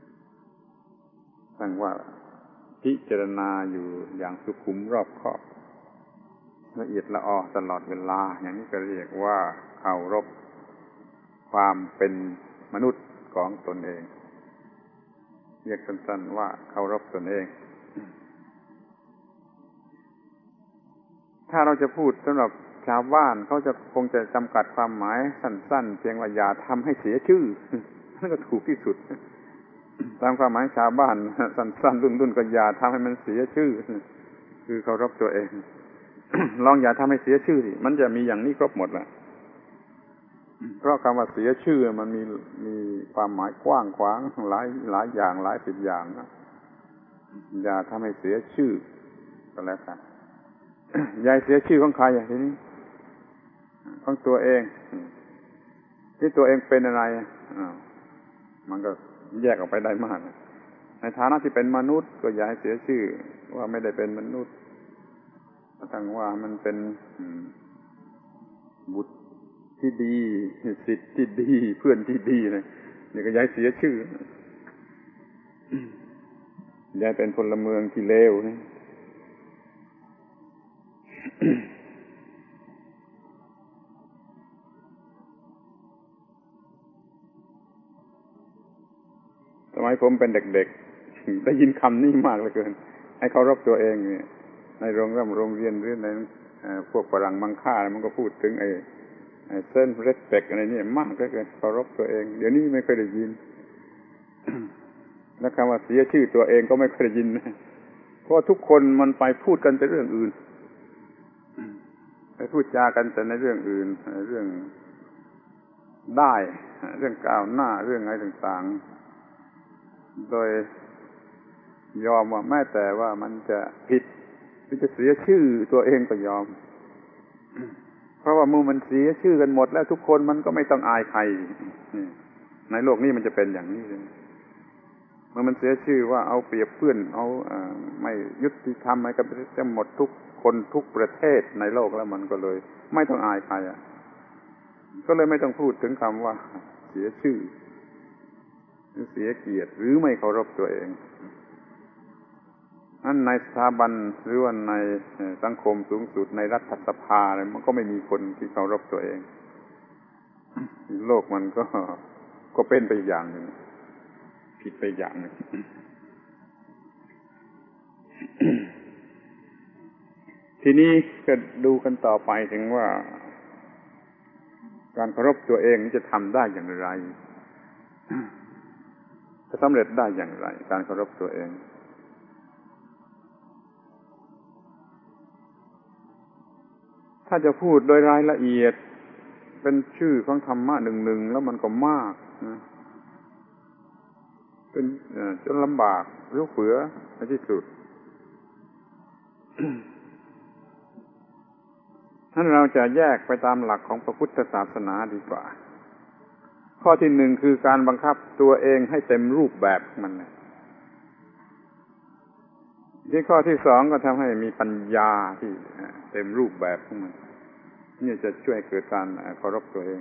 ตั้งว่าพิจารณาอยู่อย่างสุขุมรอบคอบละเอียดละออตลอดเวลาอย่างนี้ก็เรียกว่าเคารพความเป็นมนุษย์ของตนเองเรียกสั้นๆว่าเคารพตนเองถ้าเราจะพูดสำหรับชาวบ้านเขาจะคงจะจำกัดความหมายสั้นๆเพียงว่าอย่าทำให้เสียชื่อนั่นก็ถูกที่สุดตามความหมายชาวบ้านสั้นๆรุ่นๆก็อย่าทำให้มันเสียชื่อคือเคารพตัวเองลองอย่าทำให้เสียชื่อสิมันจะมีอย่างนี้ครบหมดแหละเพราะคำว่าเสียชื่อมันมีมีความหมายกว้างขวางหลายหลายอย่างหลายสิบอย่างนะอย่าทำให้เสียชื่อก็แล้วกันอย่าเสียชื่อของใครอย่างนี้ของตัวเองที่ตัวเองเป็นอะไรอ้าวมันก็แยกออกไปได้มากในฐานะที่เป็นมนุษย์ก็อย่าให้เสียชื่อว่าไม่ได้เป็นมนุษย์ทั้งว่ามันเป็นบุตรที่ดีศิษย์ที่ดีเพื่อนที่ดีเลยนี่ก็อย่าให้เสียชื่ออย่าเป็นพลเมืองที่เลวนี่สมัยผมเป็นเด็กๆได้ยินคำนี้มากเหลือเกินให้เคารพตัวเองเนี่ยในโรงเรียนโรงเรียนหรือในพวกฝรั่งมังค่ามันก็พูดถึงไอ้ไอ้เซนส์เรสเพคอะไรนี่มากเหลือเกินเคารพตัวเองเดี๋ยวนี้ไม่เคยได้ยินแล้วคำว่าเสียชื่อตัวเองก็ไม่เคยได้ยินเพราะทุกคนมันไปพูดกันแต่เรื่องอื่นไปพูดจากันแต่ในเรื่องอื่นเรื่องได้เรื่องก้าวหน้าเรื่องอะไรต่างๆโดยยอมว่าแม้แต่ว่ามันจะผิดหรือจะเสียชื่อตัวเองก็ยอมเพราะว่าเมื่อมันเสียชื่อกันหมดแล้วทุกคนมันก็ไม่ต้องอายใครในโลกนี้มันจะเป็นอย่างนี้เลยเมื่อมันเสียชื่อว่าเอาเปรียบเพื่อนเอาไม่ยุติธรรมอะไรกับจะหมดทุกคนทุกประเทศในโลกแล้วมันก็เลยไม่ต้องอายใครอ่ะก็เลยไม่ต้องพูดถึงคำว่าเสียชื่อหรือเสียเกียรติหรือไม่เคารพตัวเองอันในสถาบันหรือว่าในสังคมสูงสุดในรัฐสภาอะไรมันก็ไม่มีคนที่เคารพตัวเองโลกมันก็ก็เป็นไปอย่างหนึ่งผิดไปอย่างหนึ่งทีนี้ก็ดูกันต่อไปถึงว่าการเคารพตัวเองจะทำได้อย่างไรจะสำเร็จได้อย่างไรการเคารพตัวเองถ้าจะพูดโดยรายละเอียดเป็นชื่อของธรรมะหนึ่งๆแล้วมันก็มากนะเป็นจนลำบากหรือเฟือในที่สุด ท่านเราจะแยกไปตามหลักของพระพุทธศาสนาดีกว่าข้อที่หนึ่งคือการบังคับตัวเองให้เต็มรูปแบบมันที่ข้อที่สองก็ทำให้มีปัญญาที่เต็มรูปแบบของมันนี่จะช่วยเกิดการเคารพตัวเอง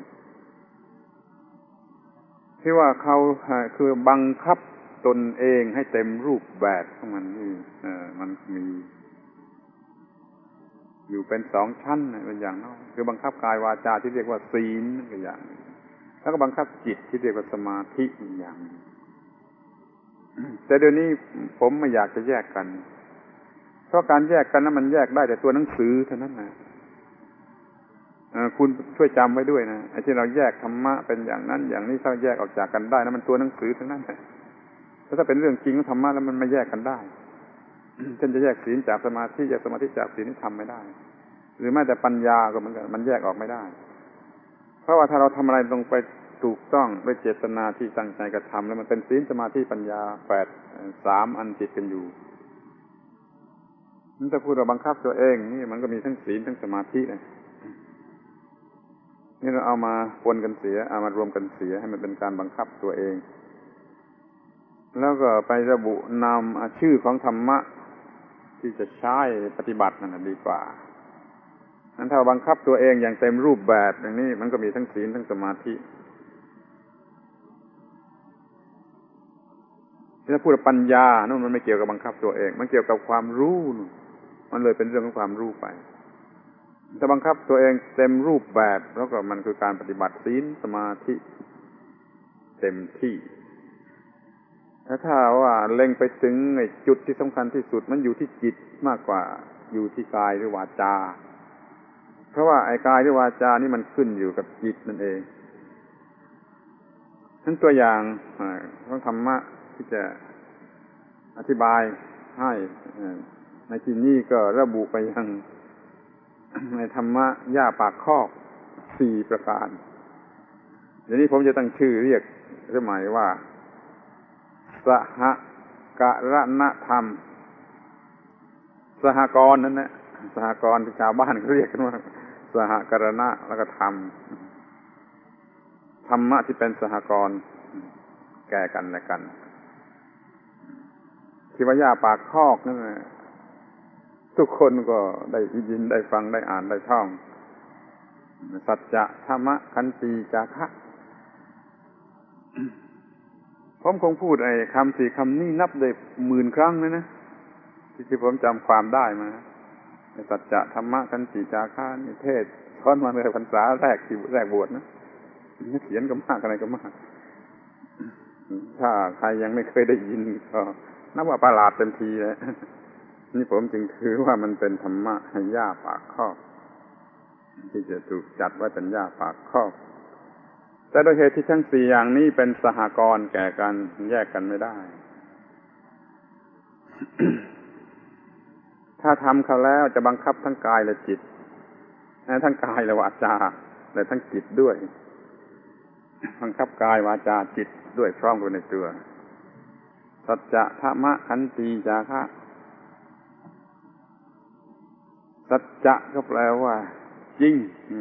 ที่ว่าเขาคือบังคับตนเองให้เต็มรูปแบบของมันนี่มันมีอยู่เป็นสองชั้นเป็นอย่างน้อยคือบังคับกายวาจาที่เรียกว่าศีลเป็นอย่างแล้วก็บังคับจิตที่เรียกว่าสมาธิอีกอย่างแต่เดี๋ยวนี้ผมไม่อยากจะแยกกันเพราะการแยกกันนั้นมันแยกได้แต่ตัวหนังสือเท่านั้นนะคุณช่วยจำไว้ด้วยนะไอ้ที่เราแยกธรรมะเป็นอย่างนั้นอย่างนี้ถ้าแยกออกจากกันได้นะมันตัวหนังสือเท่านั้นแหละถ้าเป็นเรื่องจริงของธรรมะแล้วมันไม่แยกกันได้เช่นจะแยกศีลจากสมาธิแยกสมาธิจากศีลนี่ทำไม่ได้หรือแม้แต่ปัญญาก็มันมันแยกออกไม่ได้เพราะว่าถ้าเราทำอะไรลงไปถูกต้องด้วยเจตนาที่ตั้งใจกระทำแล้วมันเป็นศีลสมาธิปัญญาแปดสามอันติดกันอยู่มันจะพูดว่าบังคับตัวเองนี่มันก็มีทั้งศีลทั้งสมาธิเลยนี่เราเอามาปนกันเสียเอามารวมกันเสียให้มันเป็นการบังคับตัวเองแล้วก็ไประบุนามชื่อของธรรมะทที่จะใช้ปฏิบัตินั่นดีกว่านั้นถ้าบังคับตัวเองอย่างเต็มรูปแบบอย่างนี้มันก็มีทั้งศีลทั้งสมาธิถ้าพูดปัญญานั่นมันไม่เกี่ยวกับบังคับตัวเองมันเกี่ยวกับความรู้มันเลยเป็นเรื่องของความรู้ไปถ้าบังคับตัวเองเต็มรูปแบบแล้วก็มันคือการปฏิบัติศีลสมาธิเต็มที่แล้วถ้าว่าเล็งไปถึงไอ้จุดที่สำคัญที่สุดมันอยู่ที่จิตมากกว่าอยู่ที่กายหรือวาจาเพราะว่าไอ้กายหรือวาจานี่มันขึ้นอยู่กับจิตนั่นเองทั้งตัวอย่างของธรรมะที่จะอธิบายให้ในที่นี้ก็ระบุไปยังในธรรมะย่าปากคอกสี่ประการเดี๋ยวนี้ผมจะตั้งชื่อเรียกสมัยว่าสหกรณธรรมสหกรณ์นั่นแหละสหกรณ์ที่ชาวบ้านเขาเรียกกันว่าสหกรณะแล้วก็ธรรมธรรมะที่เป็นสหกรณ์แก่กันและกันที่ว่าย่าปากคอกนั่นแหละทุกคนก็ได้ยินได้ฟังได้อ่านได้ท่องสัจจะธรรมะขันติจาคะผมคงพูดไอ้คำสี่คำนี้นับได้หมื่นครั้งเลยนะที่ผมจำความได้มาสัจจะธรรมะขันติจาคะนี่เทศสอนมาในพรรษาแรกที่แรกบวชนะเขียนก็มากอะไรก็มากถ้าใครยังไม่เคยได้ยินก็นับว่าประหลาดเต็มทีเลยนี่ผมจึงถือว่ามันเป็นธรรมะให้ย่าปากคอกที่จะถูกจัดว่าเป็นย่าปากคอกแต่โดยเหตุที่ทั้งสี่อย่างนี้เป็นสหกรณ์แก่กันแยกกันไม่ได้ ถ้าทำเขาแล้วจะบังคับทั้งกายและจิตทั้งกายและวาจาและทั้งจิตด้วยบังคับกายวาจาจิตด้วยพร้อมกันในตัวสัจจะธรรมะขันติจาคะสัจจะก็แปลว่าจริง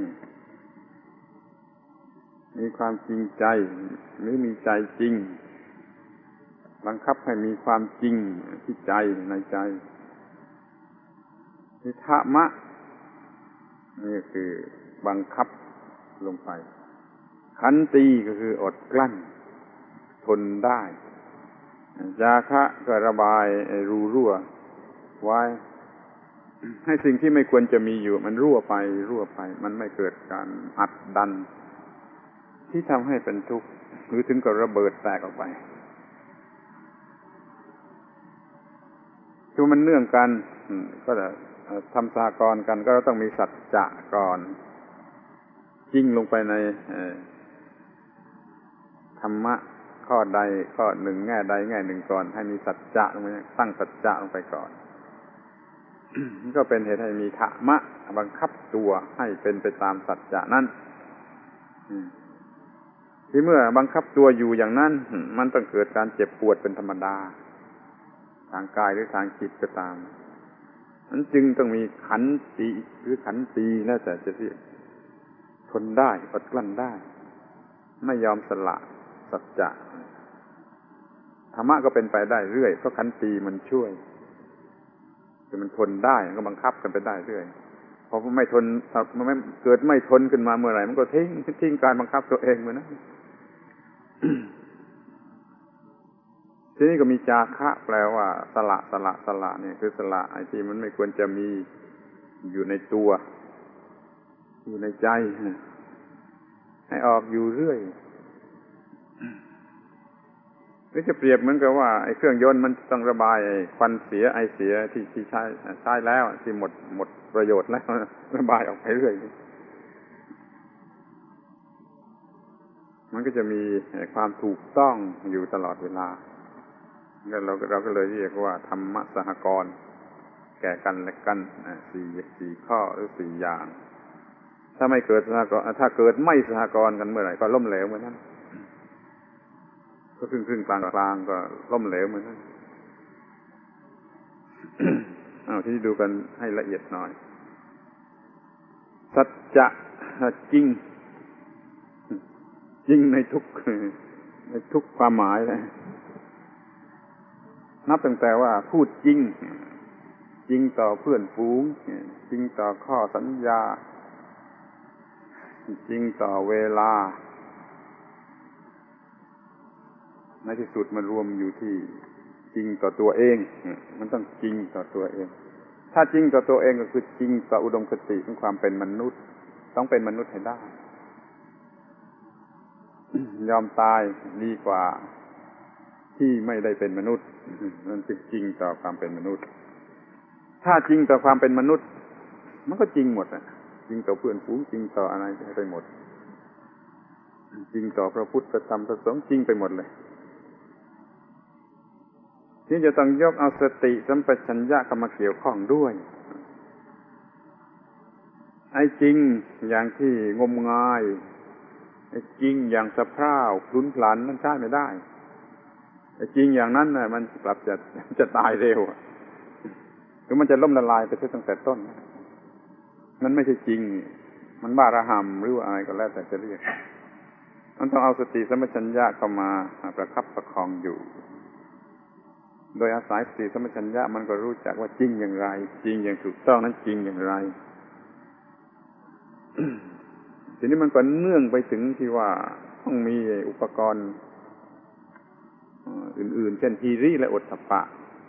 มีความจริงใจหรือมีใจจริงบังคับให้มีความจริงที่ใจในใจที่ธรรมะนี่คือบังคับลงไปขันติก็คืออดกลั้นทนได้จาคะก็ระบายรูรั่วไว้ให้สิ่งที่ไม่ควรจะมีอยู่มันรั่วไปรั่วไปมันไม่เกิดการอัดดันที่ทำให้เป็นทุกข์หรือถึงกับระเบิดแตกออกไปคือมันเนื่องกันก็จะทำสหกรณ์กันก็ต้องมีสัจจะก่อนจริงลงไปในธรรมะข้อใดข้อหนึ่งแง่ใดแง่หนึ่งก่อนให้มีสัจจะลงไปตั้งสัจจะลงไปก่อน ก็เป็นเหตุให้มีธรรมะบังคับตัวให้เป็นไปตามสัจจะนั้นที่เมื่อบังคับตัวอยู่อย่างนั้นมันต้องเกิดการเจ็บปวดเป็นธรรมดาทางกายหรือทางจิตก็ตามนั้นจึงต้องมีขันติหรือขันตีแล้วแต่จะเรียกทนได้อดกลั้นได้ไม่ยอมสละสัจจะธรรมะก็เป็นไปได้เรื่อยเพราะขันติมันช่วยคือมันทนได้ก็บังคับกันไปได้เรื่อยพอไม่ทนมันไม่เกิดไม่ทนขึ้นมาเมื่อไหร่มันก็ทิ้งทิ้งการบังคับตัวเองไปนะ ทีนี้ก็มีจาคะแปลว่าสละสละสละเนี่ยคือสละไอ้ที่มันไม่ควรจะมีอยู่ในตัวอยู่ในใจให้ออกอยู่เรื่อยหรือจะเปรียบเหมือนกับว่าไอ้เครื่องยนต์มันต้องระบายไอ้ควันเสียไอเสียที่ที่ใช้ใช้แล้วที่หมดหมดประโยชน์แล้วระบายออกไปเรื่อยมันก็จะมีความถูกต้องอยู่ตลอดเวลาแล้วเราเราก็เลยเรียกว่าธรรมะสหกรณ์แก่กันและกันสี่สี่ข้อหรือสี่อย่างถ้าไม่เกิดสหกรณ์ถ้าเกิดไม่สหกรณ์กันเมื่อไหร่ก็ล้มเหลวเหมือนนั้นก็ครึ่งครึ่งกลางกลางก็ล้มเหลวเหมือนนั้น เอาที่ดูกันให้ละเอียดหน่อยสัจจะจริงจริงในทุกในทุกความหมายเลยนับตั้งแต่ว่าพูดจริงจริงต่อเพื่อนฝูงจริงต่อข้อสัญญาจริงต่อเวลาในที่สุดมันรวมอยู่ที่จริงต่อตัวเองมันต้องจริงต่อตัวเองถ้าจริงต่อตัวเองก็คือจริงต่ออุดมคติของความเป็นมนุษย์ต้องเป็นมนุษย์ให้ได้ยอมตายดีกว่าที่ไม่ได้เป็นมนุษย์นั่นคือจริงต่อความเป็นมนุษย์ถ้าจริงต่อความเป็นมนุษย์มันก็จริงหมดอ่ะจริงต่อเพื่อนฝูงจริงต่ออะไรไปหมดจริงต่อพระพุทธพระธรรมพระสงฆ์จริงไปหมดเลยที่จะต้องยกเอาสติสัมปชัญญะเข้ามาเกี่ยวข้องด้วยไอ้จริงอย่างที่งมงายไอ้จริงอย่างสะเพร่าพลุนพลันนั่นใช้ไม่ได้ไอ้จริงอย่างนั้นน่ะมันกลับจะจะตายเร็วหรือมันจะล่มละลายไปเสียตั้งแต่ต้นมันไม่ใช่จริงมันบ้าระห่ำหรือว่าอะไรก็แล้วแต่จะเรียกมันต้องเอาสติสัมปชัญญะเข้ามาประคับประคองอยู่โดยอาศัยสติสัมปชัญญะมันก็รู้จักว่าจริงอย่างไรจริงอย่างถูกต้องนั้นจริงอย่างไร ทีนี้มันก็เนื่องไปถึงที่ว่าต้องมีอุปกรณ์อื่นๆเช่นฮีริและโอตตัปปะ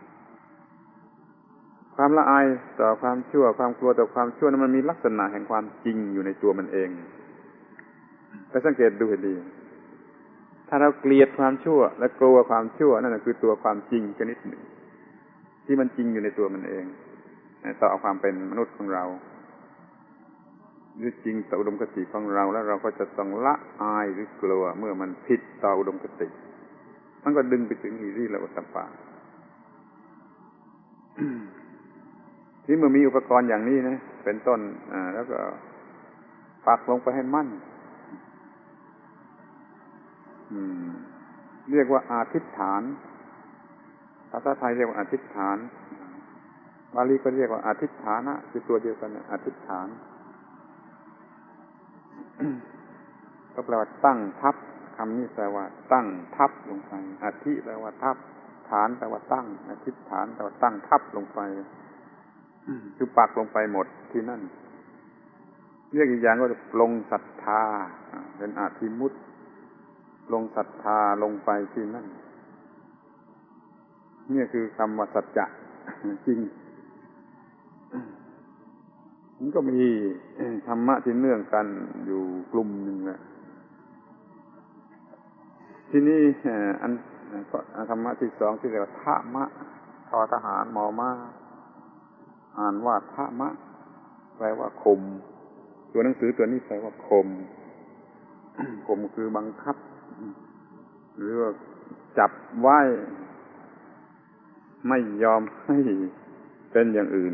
ความละอายต่อความชั่วความกลัวต่อความชั่วนั้นมันมีลักษณะแห่งความจริงอยู่ในตัวมันเองไปสังเกตดูให้ดีถ้าเราเกลียดความชั่วและกลัวความชั่วนั่นคือตัวความจริงชนิดหนึ่งที่มันจริงอยู่ในตัวมันเองต่อความเป็นมนุษย์ของเราหรือจริงต่ออุดมคติของเราแล้วเราก็จะต้องละอายหรือกลัวเมื่อมันผิดต่ออุดมคติมันก็ดึงไปถึงฮีริและโอตตัปปะ ที่เมื่อมีอุปกรณ์อย่างนี้นะเป็นต้นอ่าแล้วก็ปักลงไปให้มั่นอืมเรียกว่าอธิษฐานภาษาไทยเรียกว่าอธิษฐานบาลีก็เรียกว่าอธิษฐานะคือตัวเดียวกันนะอธิษฐาน ก็แปลว่าตั้งทับคำนี้แปลว่าตั้งทับลงไปอธิแปลว่าทับฐานแปลว่าตั้งอธิษฐานแปลว่าตั้งทับลงไปคือปักลงไปหมดที่นั่นเรียกอีกอย่างก็ลงศรัทธาเป็นอธิมุตลงศรัทธาลงไปที่นั่นนี่คือคำว่าสัจจะจริงมันก็มีธรรมะที่เนื่องกันอยู่กลุ่มหนึ่งนะที่นี่อันธรรมะที่สองที่เรียกว่าธรรมะทอทหารมอม้าอ่านว่าธรรมะแปลว่าข่มตัวหนังสือตัวนี้แปลว่าข่มข่มคือบังคับหรือว่าจับไว้ไม่ยอมให้เป็นอย่างอื่น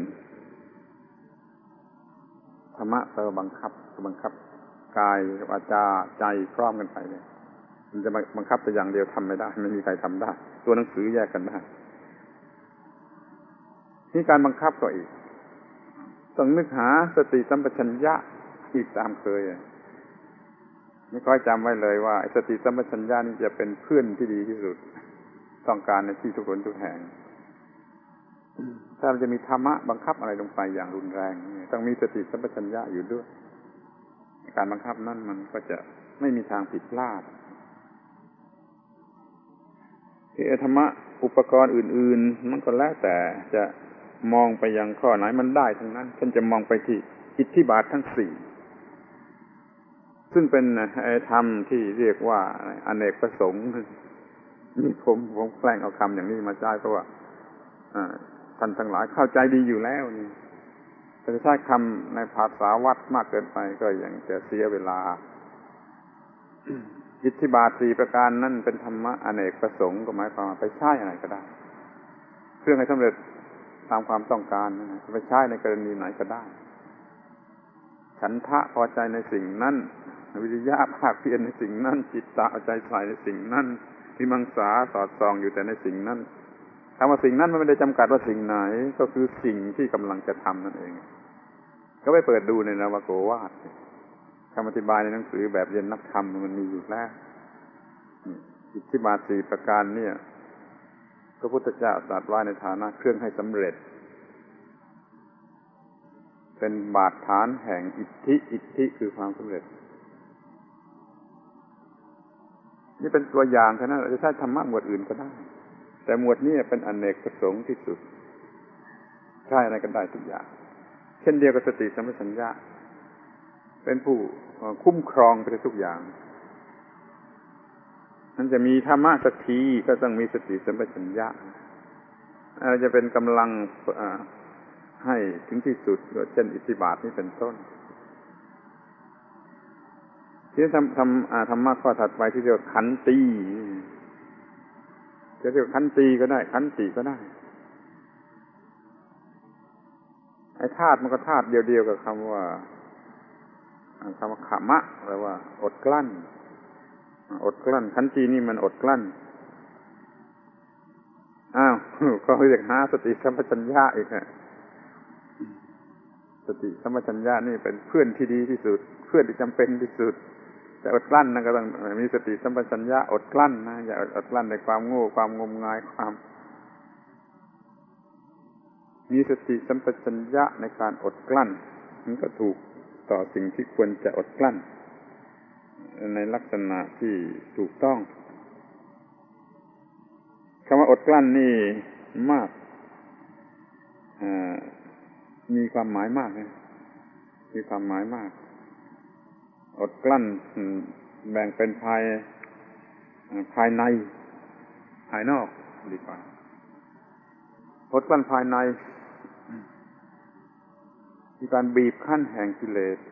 ธรรมะแปลว่าบังคับบังคับกายวาจาใจพร้อมกันไปเลยมันจะบังคับแต่อย่างเดียวทำไม่ได้ไม่มีใครทำได้ตัวหนังสือแยกกันได้นี่การบังคับก็อีกต้องนึกหาสติสัมปชัญญะอีกตามเคยไม่ค่อยจำไว้เลยว่าสติสัมปชัญญะนี่จะเป็นเพื่อนที่ดีที่สุดต้องการในที่ทุกคนทุกแห่งถ้าเราจะมีธรรมะบังคับอะไรลงไปอย่างรุนแรงต้องมีสติสัมปชัญญะอยู่ด้วยการบังคับนั่นมันก็จะไม่มีทางผิดพลาดที่ธรรมะอุปกรณ์อื่นๆมันก็แล้วแต่จะมองไปยังข้อไหนมันได้ทั้งนั้นฉันจะมองไปที่อิทธิบาททั้งสี่ซึ่งเป็นธรรมที่เรียกว่าอเนกประสงค์นี่ผมผมแกล้งเอาคำอย่างนี้มาใช้เพราะว่าท่านทั้งหลายเข้าใจดีอยู่แล้วนี่แต่ถ้าใช้คำในภาษาวัดมากเกินไปก็ยังจะเสียเวลาอิทธิบาทสี่ประการนั่นเป็นธรรมะอเนกประสงค์ก็หมายความว่าไปใช้อะไรก็ได้เพื่อให้สำเร็จตามความต้องการนะไปใช้ในกรณีไหนก็ได้ฉันทะพอใจในสิ่งนั้นวิริยะภาคเพียรในสิ่งนั้นจิตตะเอาใจใส่ในสิ่งนั้นวิมังสาสอดส่องอยู่แต่ในสิ่งนั้นคำว่าสิ่งนั้นมันไม่ได้จำกัดว่าสิ่งไหนก็คือสิ่งที่กำลังจะทำนั่นเองก็ไปเปิดดูในนวโกวาทคำอธิบายในหนังสือแบบเรียนนักธรรมมันมีอยู่แล้วอิทธิบาทสี่ประการเนี่ยพระพุทธเจ้าตรัสไว้ในฐานะเครื่องให้สำเร็จเป็นบาดฐานแห่งอิทธิอิทธิคือความสำเร็จนี่เป็นตัวอย่างเท่านั้นเราจะใช้ธรรมะหมวดอื่นก็ได้แต่หมวดนี้เป็นอเนกประสงค์ที่สุดใช้อะไรกันได้ทุกอย่างเช่นเดียวกับสติสัมปชัญญะเป็นผู้คุ้มครองไปทุกอย่างมันจะมีธรรมะสักทีก็ต้องมีสติสัมปชัญญะเราจะเป็นกำลังให้ถึงที่สุดเช่นอิทธิบาทนี้เป็นต้นที่ทำทำธรรมะข้อถัดไปที่เรียกขันติจะเรียกขันติก็ได้ขันติก็ได้ไอ้ธาตุมันก็ธาตุเดียวๆกับคำว่าคำว่าขมะแปลว่าอดกลั้นอดกลั้นขันตินี่มันอดกลั้นอ้าวก็เรียกหาสติสัมปชัญญะอีกฮะสติสัมปชัญญะนี่เป็นเพื่อนที่ดีที่สุดเพื่อนที่จำเป็นที่สุดแต่อดกลั้นนั่นก็ต้องมีสติสัมปชัญญะอดกลั้นนะอย่าอดกลั้นในความโง่ความงมงายความมีสติสัมปชัญญะในการอดกลั้นมันก็ถูกต่อสิ่งที่ควรจะอดกลั้นในลักษณะที่ถูกต้องคำว่าอดกลั้นนี่มากมีความหมายมากนะมีความหมายมากอดกลั้นแบ่งเป็นภายภายในภายนอกดีกว่าอดกลั้นภายในมีการบีบคั้นแห่งกิเลส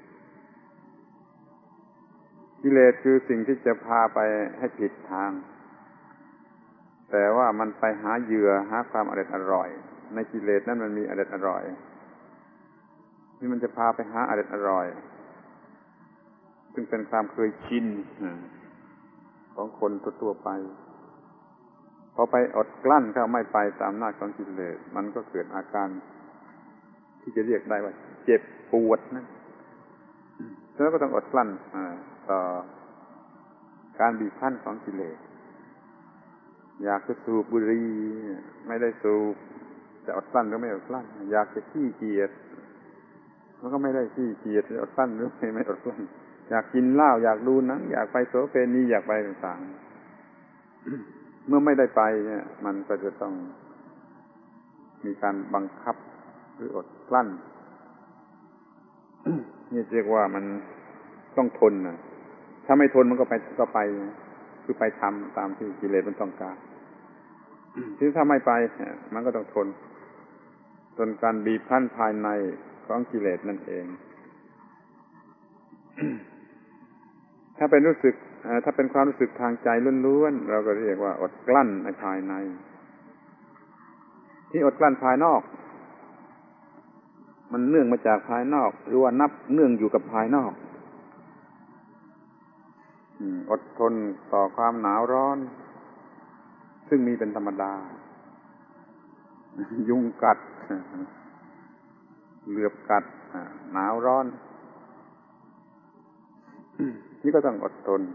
กิเลสคือสิ่งที่จะพาไปให้ผิดทางแต่ว่ามันไปหาเหยื่อหาความอร่อยอร่อยในกิเลสนั้นมันมีอร่อยอร่อยนี่มันจะพาไปหาอร่อยอร่อยซึ่งเป็นความเคยชินของคนทั่วๆไปพอไปอดกลั้นเข้าไม่ไปตามอำนาจของกิเลสมันก็เกิดอาการที่จะเรียกได้ว่าเจ็บปวดนะแล้วก็ต้องอดกลั้นต่อการบีบคั้นของกิเลสอยากจะสูบบุหรี่ไม่ได้สูบจะอดกลั้นหรือไม่อดกลั้นอยากจะขี้เกียจมันก็ไม่ได้ขี้เกียจจะอดกลั้นหรือไม่อดกลั้นอยากกินเหล้าอยากดูหนังอยากไปโสเภณีอยากไปต่างๆ เมื่อไม่ได้ไปเนี่ยมันก็จะต้องมีการบังคับหรืออดกลั้น นี่เรียกว่ามันต้องทนนะถ้าไม่ทนมันก็ไปก็ไปคือไปทำตามที่กิเลสมันต้องการที่ถ้าไม่ไปมันก็ต้องทนจนการบีบคั้นภายในของกิเลสนั่นเอง ถ้าเป็นรู้สึกถ้าเป็นความรู้สึกทางใจล้วนๆเราก็เรียกว่าอดกลั้นในภายในที่อดกลั้นภายนอกมันเนื่องมาจากภายนอกหรือว่านับเนื่องอยู่กับภายนอกอดทนต่อความหนาวร้อนซึ่งมีเป็นธรรมดายุงกัดเหลือบกัดหนาวร้อนนี่ก็ต้องอดทน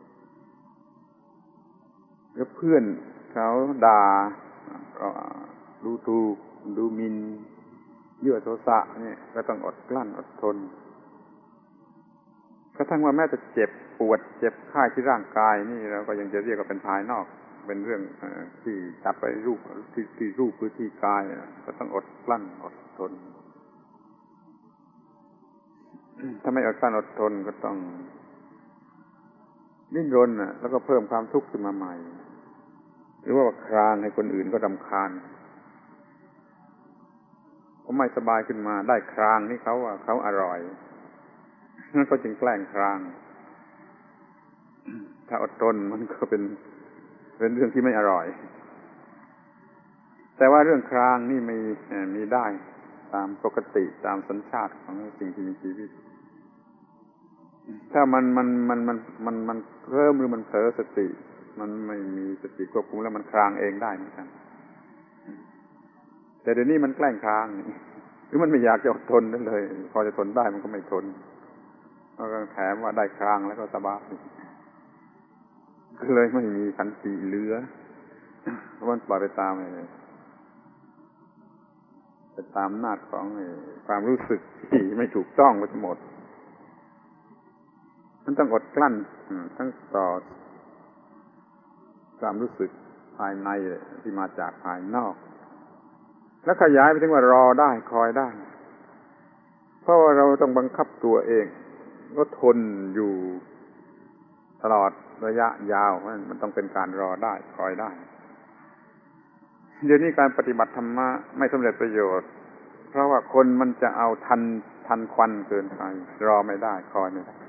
แล้วเพื่อนเขาด่าก็ดูถูกดูหมิ่นยั่วโทสะนี่ก็ต้องอดกลั้นอดทนกระทั่งว่าแม้แต่เจ็บปวดเจ็บไข้ที่ร่างกายนี่เราก็ยังจะเรียกว่าเป็นภายนอกเป็นเรื่องที่จับไปรูปที่ที่รูปหรือที่กายก็ต้องอดกลั้นอดทนถ้าไม่อดกลั้นอดทนก็ต้องดิ้นรนน่ะแล้วก็เพิ่มความทุกข์ขึ้นมาใหม่หรือว่าครางให้คนอื่นก็รำคาญเขาไม่สบายขึ้นมาได้ครางนี่เขาว่าเขาอร่อยนั่นก็จึงแกล้งครางถ้าอดทนมันก็เป็นเป็นเรื่องที่ไม่อร่อยแต่ว่าเรื่องครางนี่มีมีได้ตามปกติตามสัญชาติของสิ่งที่มีชีวิตถ้ามันมันมันมันมันมันเริ่มหรือมันเผลอสติมันไม่มีสติควบคุมแล้วมันครางเองได้เหมือนกันแต่เดี๋ยวนี้มันแกล้งครางหรือมันไม่อยากจะอดทนนั่นเลยพอจะทนได้มันก็ไม่ทนแล้วก็แถมว่าได้ครางแล้วก็สบายก็เลยไม่มีขันติเหลือเพราะมันปล่อยไปตามเลยไปตามอำนาจของความรู้สึกที่ไม่ถูกต้องไปหมดมันต้องอดกลั้นทั้งต่อความรู้สึกภายในที่มาจากภายนอกแล้วขยายไปถึงว่ารอได้คอยได้เพราะว่าเราต้องบังคับตัวเองก็ทนอยู่ตลอดระยะยาวมันต้องเป็นการรอได้คอยได้เดี๋ยวนี้การปฏิบัติธรรมะไม่สำเร็จประโยชน์เพราะว่าคนมันจะเอาทันทันควันเกินไปรอไม่ได้คอยไม่ได้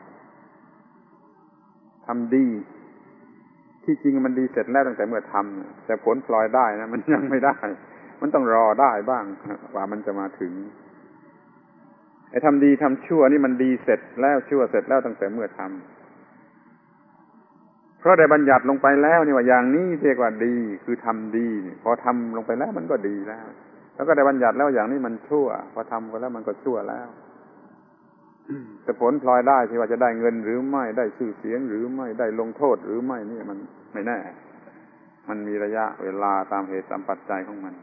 ทำดีที่จริงมันดีเสร็จแล้วตั้งแต่เมื่อทำแต่ผลพลอยได้นะมันยังไม่ได้มันต้องรอได้บ้างกว่ามันจะมาถึงไอ้ทำดีทำชั่วนี่มันดีเสร็จแล้วชั่วเสร็จแล้วตั้งแต่เมื่อทำเพราะได้บัญญัติลงไปแล้วนี่ว่าอย่างนี้เรียกว่าดีคือทำดีพอทำลงไปแล้วมันก็ดีแล้วแล้วก็ได้บัญญัติแล้วอย่างนี้มันชั่วพอทำไปแล้วมันก็ชั่วแล้วแต่ผลพลอยได้ที่ว่าจะได้เงินหรือไม่ได้ชื่อเสียงหรือไม่ได้ลงโทษหรือไม่นี่มันไม่แน่มันมีระยะเวลาตามเหตุตามปัจจัยของมัน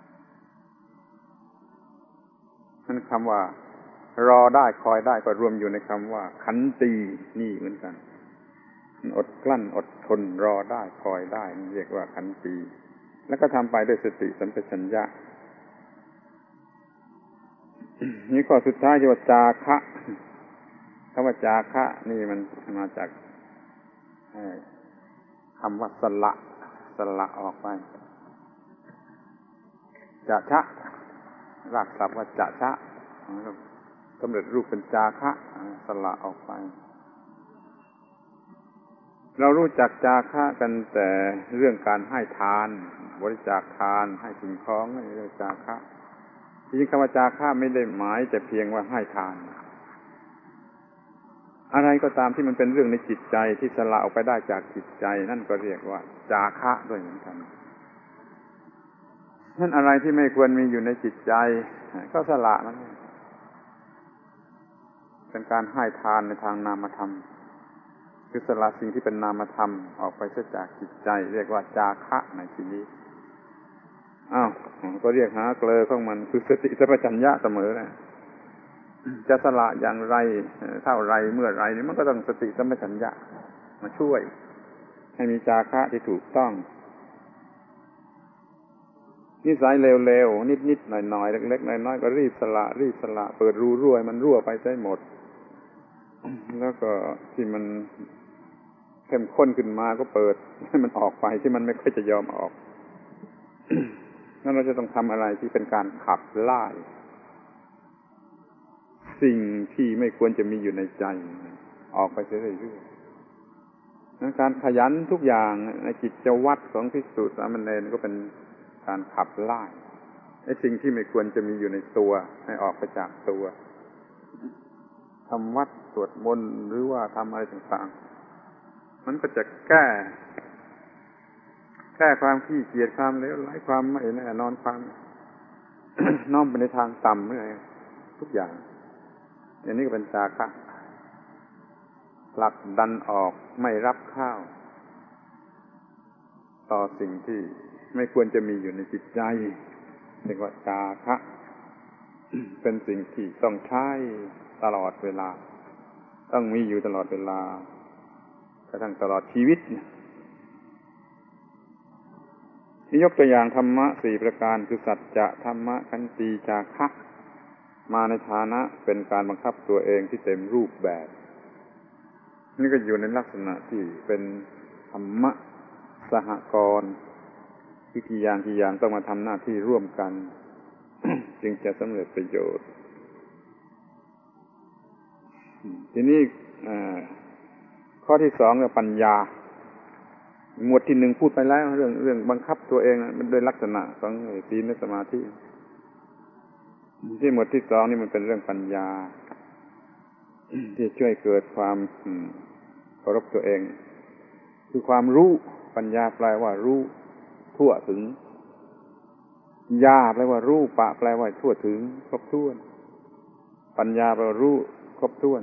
นั่นคำว่ารอได้คอยได้ก็รวมอยู่ในคำว่าขันตินี่เหมือนกันอดกลั้นอดทนรอได้คอยได้เรียกว่าขันติแล้วก็ทำไปด้วยสติสัมปชัญญะนี่ข้อสุดท้ายที่ว่าจาคะคำว่าจาคะนี่มันมาจากคำว่าสละสละออกไปจะชะรากศัพท์ว่าจะชะสำเร็จรูปเป็นจาคะสละออกไปเรารู้จักจาคะกันแต่เรื่องการให้ทานบริจาคทานให้สิ่งของนี่เรียกจาคะจริงๆคำว่าจาคะไม่ได้หมายแต่เพียงว่าให้ทานอะไรก็ตามที่มันเป็นเรื่องในจิตใจที่สละออกไปได้จากจิตใจนั่นก็เรียกว่าจาคะด้วยเหมือนกันนั่นอะไรที่ไม่ควรมีอยู่ในจิตใจก็สละนั่นเป็นการให้ทานในทางนามธรรมคือสละสิ่งที่เป็นนามธรรมออกไปเสียจากจิตใจเรียกว่าจาคะในที่นี้อ้าวก็เรียกหาเกลอของมันคือสติสัมปชัญญะเสมอนะจะสละอย่างไรเท่าไรเมื่อไรนี่มันก็ต้องสติสัมปชัญญะมาช่วยให้มีจาคะที่ถูกต้องนิสัยเร็วๆนิดๆหน่อยๆเล็กๆน้อยๆก็รีบสละรีบสละเปิดรูรั่วมันรั่วไปซะหมดแล้วก็ที่มันเข้มข้นขึ้นมาก็เปิดให้มันออกไปที่มันไม่ค่อยจะยอมออกงั้นเราจะต้องทำอะไรที่เป็นการขับไล่สิ่งที่ไม่ควรจะมีอยู่ในใจออกไปเรื่อยๆนั้นการขยันทุกอย่างในกิจวัตรของภิกษุสามเณรก็เป็นการขับไล่ไอ้สิ่งที่ไม่ควรจะมีอยู่ในตัวให้ออกไปจากตัวทำวัดสวดมนต์หรือว่าทำอะไรต่างๆมันก็จะแก้แก้ความขี้เกียจความเลวไหลความไม่แน่นอนความ น้อมไปในทางต่ำนี่ทุกอย่างอย่างนี้ก็เป็นจาคะผลักดันออกไม่รับข้าวต่อสิ่งที่ไม่ควรจะมีอยู่ในจิตใจเรียกว่าจาคะ เป็นสิ่งที่ต้องใช้ตลอดเวลาต้องมีอยู่ตลอดเวลากระทั่งตลอดชีวิตนี่ยกตัวอย่างธรรมะสี่ประการคือสัจจะธรรมะขันติจาคะมาในฐานะเป็นการบังคับตัวเองที่เต็มรูปแบบนี่ก็อยู่ในลักษณะที่เป็นธรรมะสหกรณ์ที่กี่อย่างกี่อย่างต้องมาทำหน้าที่ร่วมกัน จึงจะสำเร็จประโยชน์ทีนี้ข้อที่สองคือปัญญาหมวดที่หนึ่งพูดไปแล้วเรื่องเรื่องบังคับตัวเองมันโดยลักษณะของศีลและสมาธิที่หมวดที่สองนี่มันเป็นเรื่องปัญญาที่ช่วยเกิดความเคารพตัวเองคือความรู้ปัญญาแปลว่ารู้ทั่วถึงญาแปลว่ารู้ปะแปลว่าทั่วถึงครบถ้วนปัญญาแปลว่ารู้ครบถ้วน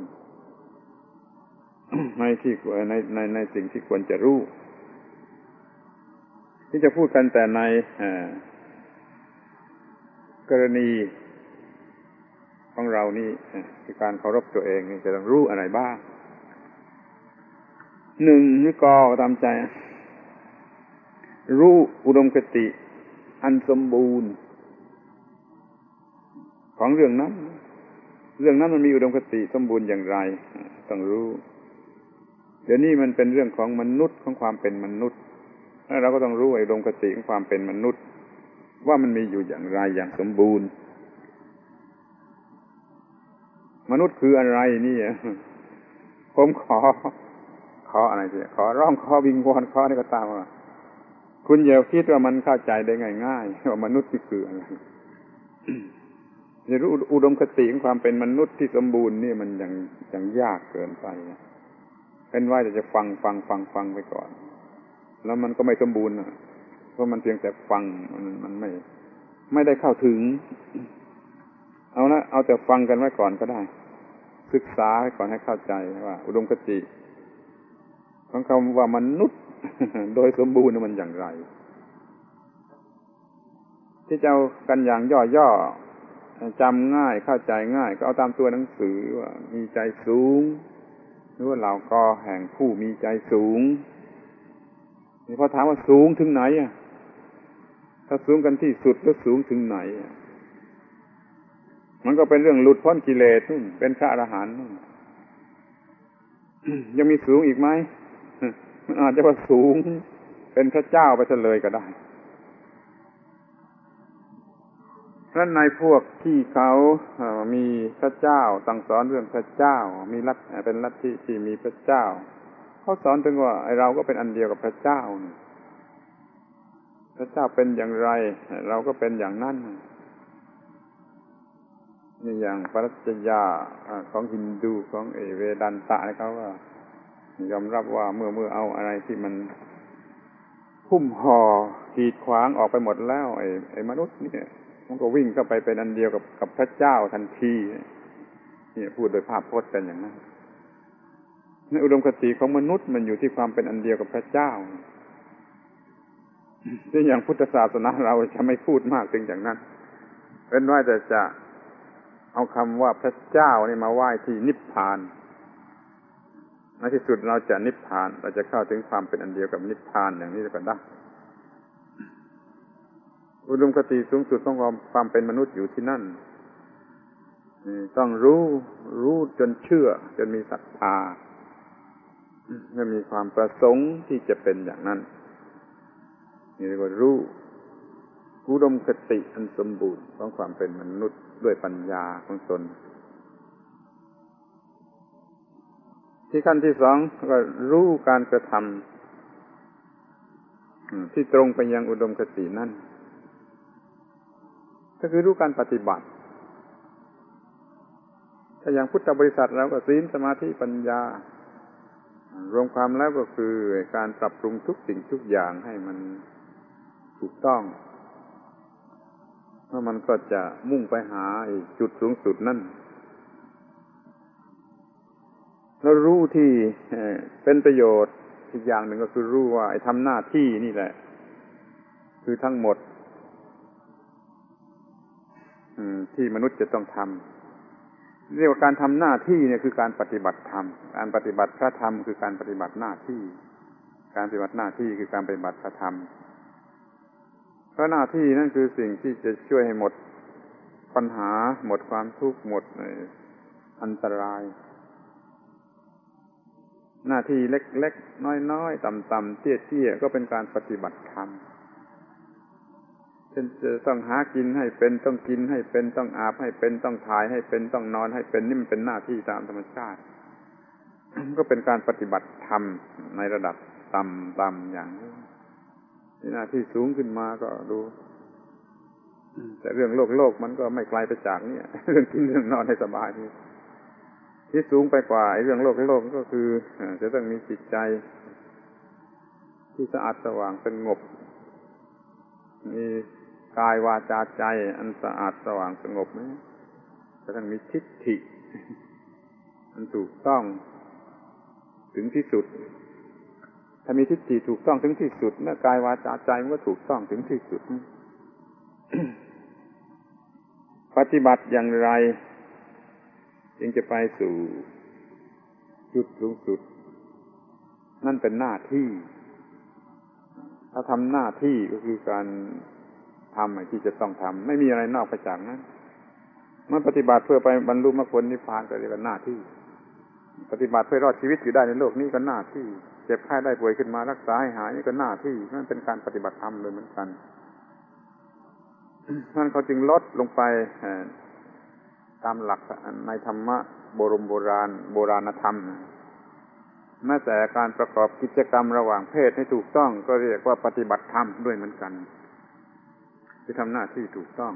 ในที่ในในในสิ่งที่ควรจะรู้ที่จะพูดกันแต่ในกกรณีของเรานี่คือการเคารพตัวเองนี่จะต้องรู้อะไรบ้างหนึ่งหรือกอตามใจรู้อุดมคติอันสมบูรณ์ของเรื่องนั้นเรื่องนั้นมันมีอุดมคติสมบูรณ์อย่างไรต้องรู้เดี๋ยวนี้มันเป็นเรื่องของมนุษย์ของความเป็นมนุษย์แล้วเราก็ต้องรู้อุดมคติของความเป็นมนุษย์ว่ามันมีอยู่อย่างไรอย่างสมบูรณ์มนุษย์คืออะไรนี่ผมขอขออะไรสิขอร้องขอวิงวอนขออะไรก็ตามว่าคุณอย่าคิดว่ามันเข้าใจได้ง่ายๆว่ามนุษย์นี่คืออะไรจะรู้อุดมคติของความเป็นมนุษย์ที่สมบูรณ์นี่มันยังยังยากเกินไปเป็นว่าจะฟังฟังฟังฟังไปก่อนแล้วมันก็ไม่สมบูรณ์นะเพราะมันเพียงแต่ฟังมันมันไม่ไม่ได้เข้าถึงเอาละเอาแต่ฟังกันไว้ก่อนก็ได้ศึกษาไว้ก่อนให้เข้าใจว่าอุดมคติของคำว่ามนุษย์โดยสมบูรณ์มันอย่างไรที่จะเอากันอย่างย่อๆจำง่ายเข้าใจง่ายก็เอาตามตัวหนังสือว่ามีใจสูงหรือว่าเหล่ากอแห่งผู้มีใจสูงนี่พอถามว่าสูงถึงไหนอ่ะถ้าสูงกันที่สุดแล้วสูงถึงไหนมันก็เป็นเรื่องหลุดพ้นกิเลสนู่นเป็นพระอรหันต์นู่นยังมีสูงอีกไหมมันอาจจะว่าสูงเป็นพระเจ้าไปซะเลยก็ได้เพราะในพวกที่เขามีพระเจ้าสั่งสอนเรื่องพระเจ้ามีลัทธิเป็นลัทธิที่มีพระเจ้าเขาสอนถึงว่าไอ้เราก็เป็นอันเดียวกับพระเจ้าพระเจ้าเป็นอย่างไรเราก็เป็นอย่างนั้นนี่อย่างปรัชญาของฮินดูของเอเวดันตะเขาก็ยอมรับว่าเมื่อเมื่อเอาอะไรที่มันหุ้มห่อขีดขวางออกไปหมดแล้วไอ้ไอ้มนุษย์เนี่ยมันก็วิ่งเข้าไปเป็นอันเดียวกับกับพระเจ้าทันทีนี่พูดโดยภาพพจน์เป็นอย่างนั้นในอุดมคติของมนุษย์มันอยู่ที่ความเป็นอันเดียวกับพระเจ้าที่อย่างพุทธศาสนาเราจะไม่พูดมากถึงอย่างนั้นเป็นว่าแต่จะเอาคำว่าพระเจ้านี่มาไหว้ที่นิพพานในที่สุดเราจะนิพพานเราจะเข้าถึงความเป็นอันเดียวกับนิพพานอย่างนี้ก็ได้อุดมคติสูงสุดของความความเป็นมนุษย์อยู่ที่นั่นต้องรู้รู้จนเชื่อจนมีศรัทธาและมีความประสงค์ที่จะเป็นอย่างนั้นนี่เรียกว่ารู้อุดมคติอันสมบูรณ์ของความเป็นมนุษย์ด้วยปัญญาของตนที่ขั้นที่สองก็รู้การกระทำที่ตรงไปยังอุดมคตินั่นก็คือรู้การปฏิบัติถ้าอย่างพุทธบริษัทเราก็ศีลสมาธิปัญญารวมความแล้วก็คือการปรับปรุงทุกสิ่งทุกอย่างให้มันถูกต้องแล้วมันก็จะมุ่งไปหาจุดสูงสุดนั่นแล้วรู้ที่เป็นประโยชน์อีกอย่างหนึ่งก็คือรู้ว่าไอ้ทำหน้าที่นี่แหละคือทั้งหมดที่มนุษย์จะต้องทำเรียกว่าการทำหน้าที่เนี่ยคือการปฏิบัติธรรมการปฏิบัติพระธรรมคือการปฏิบัติหน้าที่การปฏิบัติหน้าที่คือการปฏิบัติพระธรรมเพราะหน้าที่นั่นคือสิ่งที่จะช่วยให้หมดปัญหาหมดความทุกข์หมดอันตรายหน้าที่เล็กๆน้อยๆต่ำๆเตี้ยๆก็เป็นการปฏิบัติธรรมเช่นจะต้องหากินให้เป็นต้องกินให้เป็นต้องอาบให้เป็นต้องถ่ายให้เป็นต้องนอนให้เป็นนี่มันเป็นหน้าที่ตามธรรมชาติก็เป็นการปฏิบัติธรรมในระดับต่ำๆอย่างนี้หน้าที่สูงขึ้นมาก็ดูแต่เรื่องโลกโลกมันก็ไม่ไกลไปจากนี่เรื่องกินเรื่องนอนให้สบายนี่ที่สูงไปกว่าไอ้เรื่องโลกโลกก็คือจะต้องมีจิตใจที่สะอาดสว่างสงบมีกายวาจาใจอันสะอาดสว่างสงบไหมจะต้องมีทิฏฐิมันถูกต้องถึงที่สุดถ้ามีทิฏฐิถูกต้องถึงที่สุดเมื่อกายวาจาใจมันก็ถูกต้องถึงที่สุดปฏิบัติอย่างไรจึงจะไปสู่จุดสูงสุดนั่นเป็นหน้าที่ถ้าทำหน้าที่ก็คือการทำที่จะต้องทำไม่มีอะไรนอกไปจากนั้นเมื่อปฏิบัติเพื่อไปบรรลุมรรคผลนิพพานก็เรียกว่าหน้าที่ปฏิบัติเพื่อรอดชีวิตอยู่ได้ในโลกนี้ก็หน้าที่เจ็บไข้ได้ป่วยขึ้นมารักษาให้หายนี่ก็หน้าที่นั่นเป็นการปฏิบัติธรรมเลยเหมือนกันนั่นเขาจึงลดลงไปตามหลักในธรรมะโบรมโบราณโบราณธรรมแม้แต่การประกอบกิจกรรมระหว่างเพศให้ถูกต้องก็เรียกว่าปฏิบัติธรรมด้วยเหมือนกันคือทำหน้าที่ถูกต้อง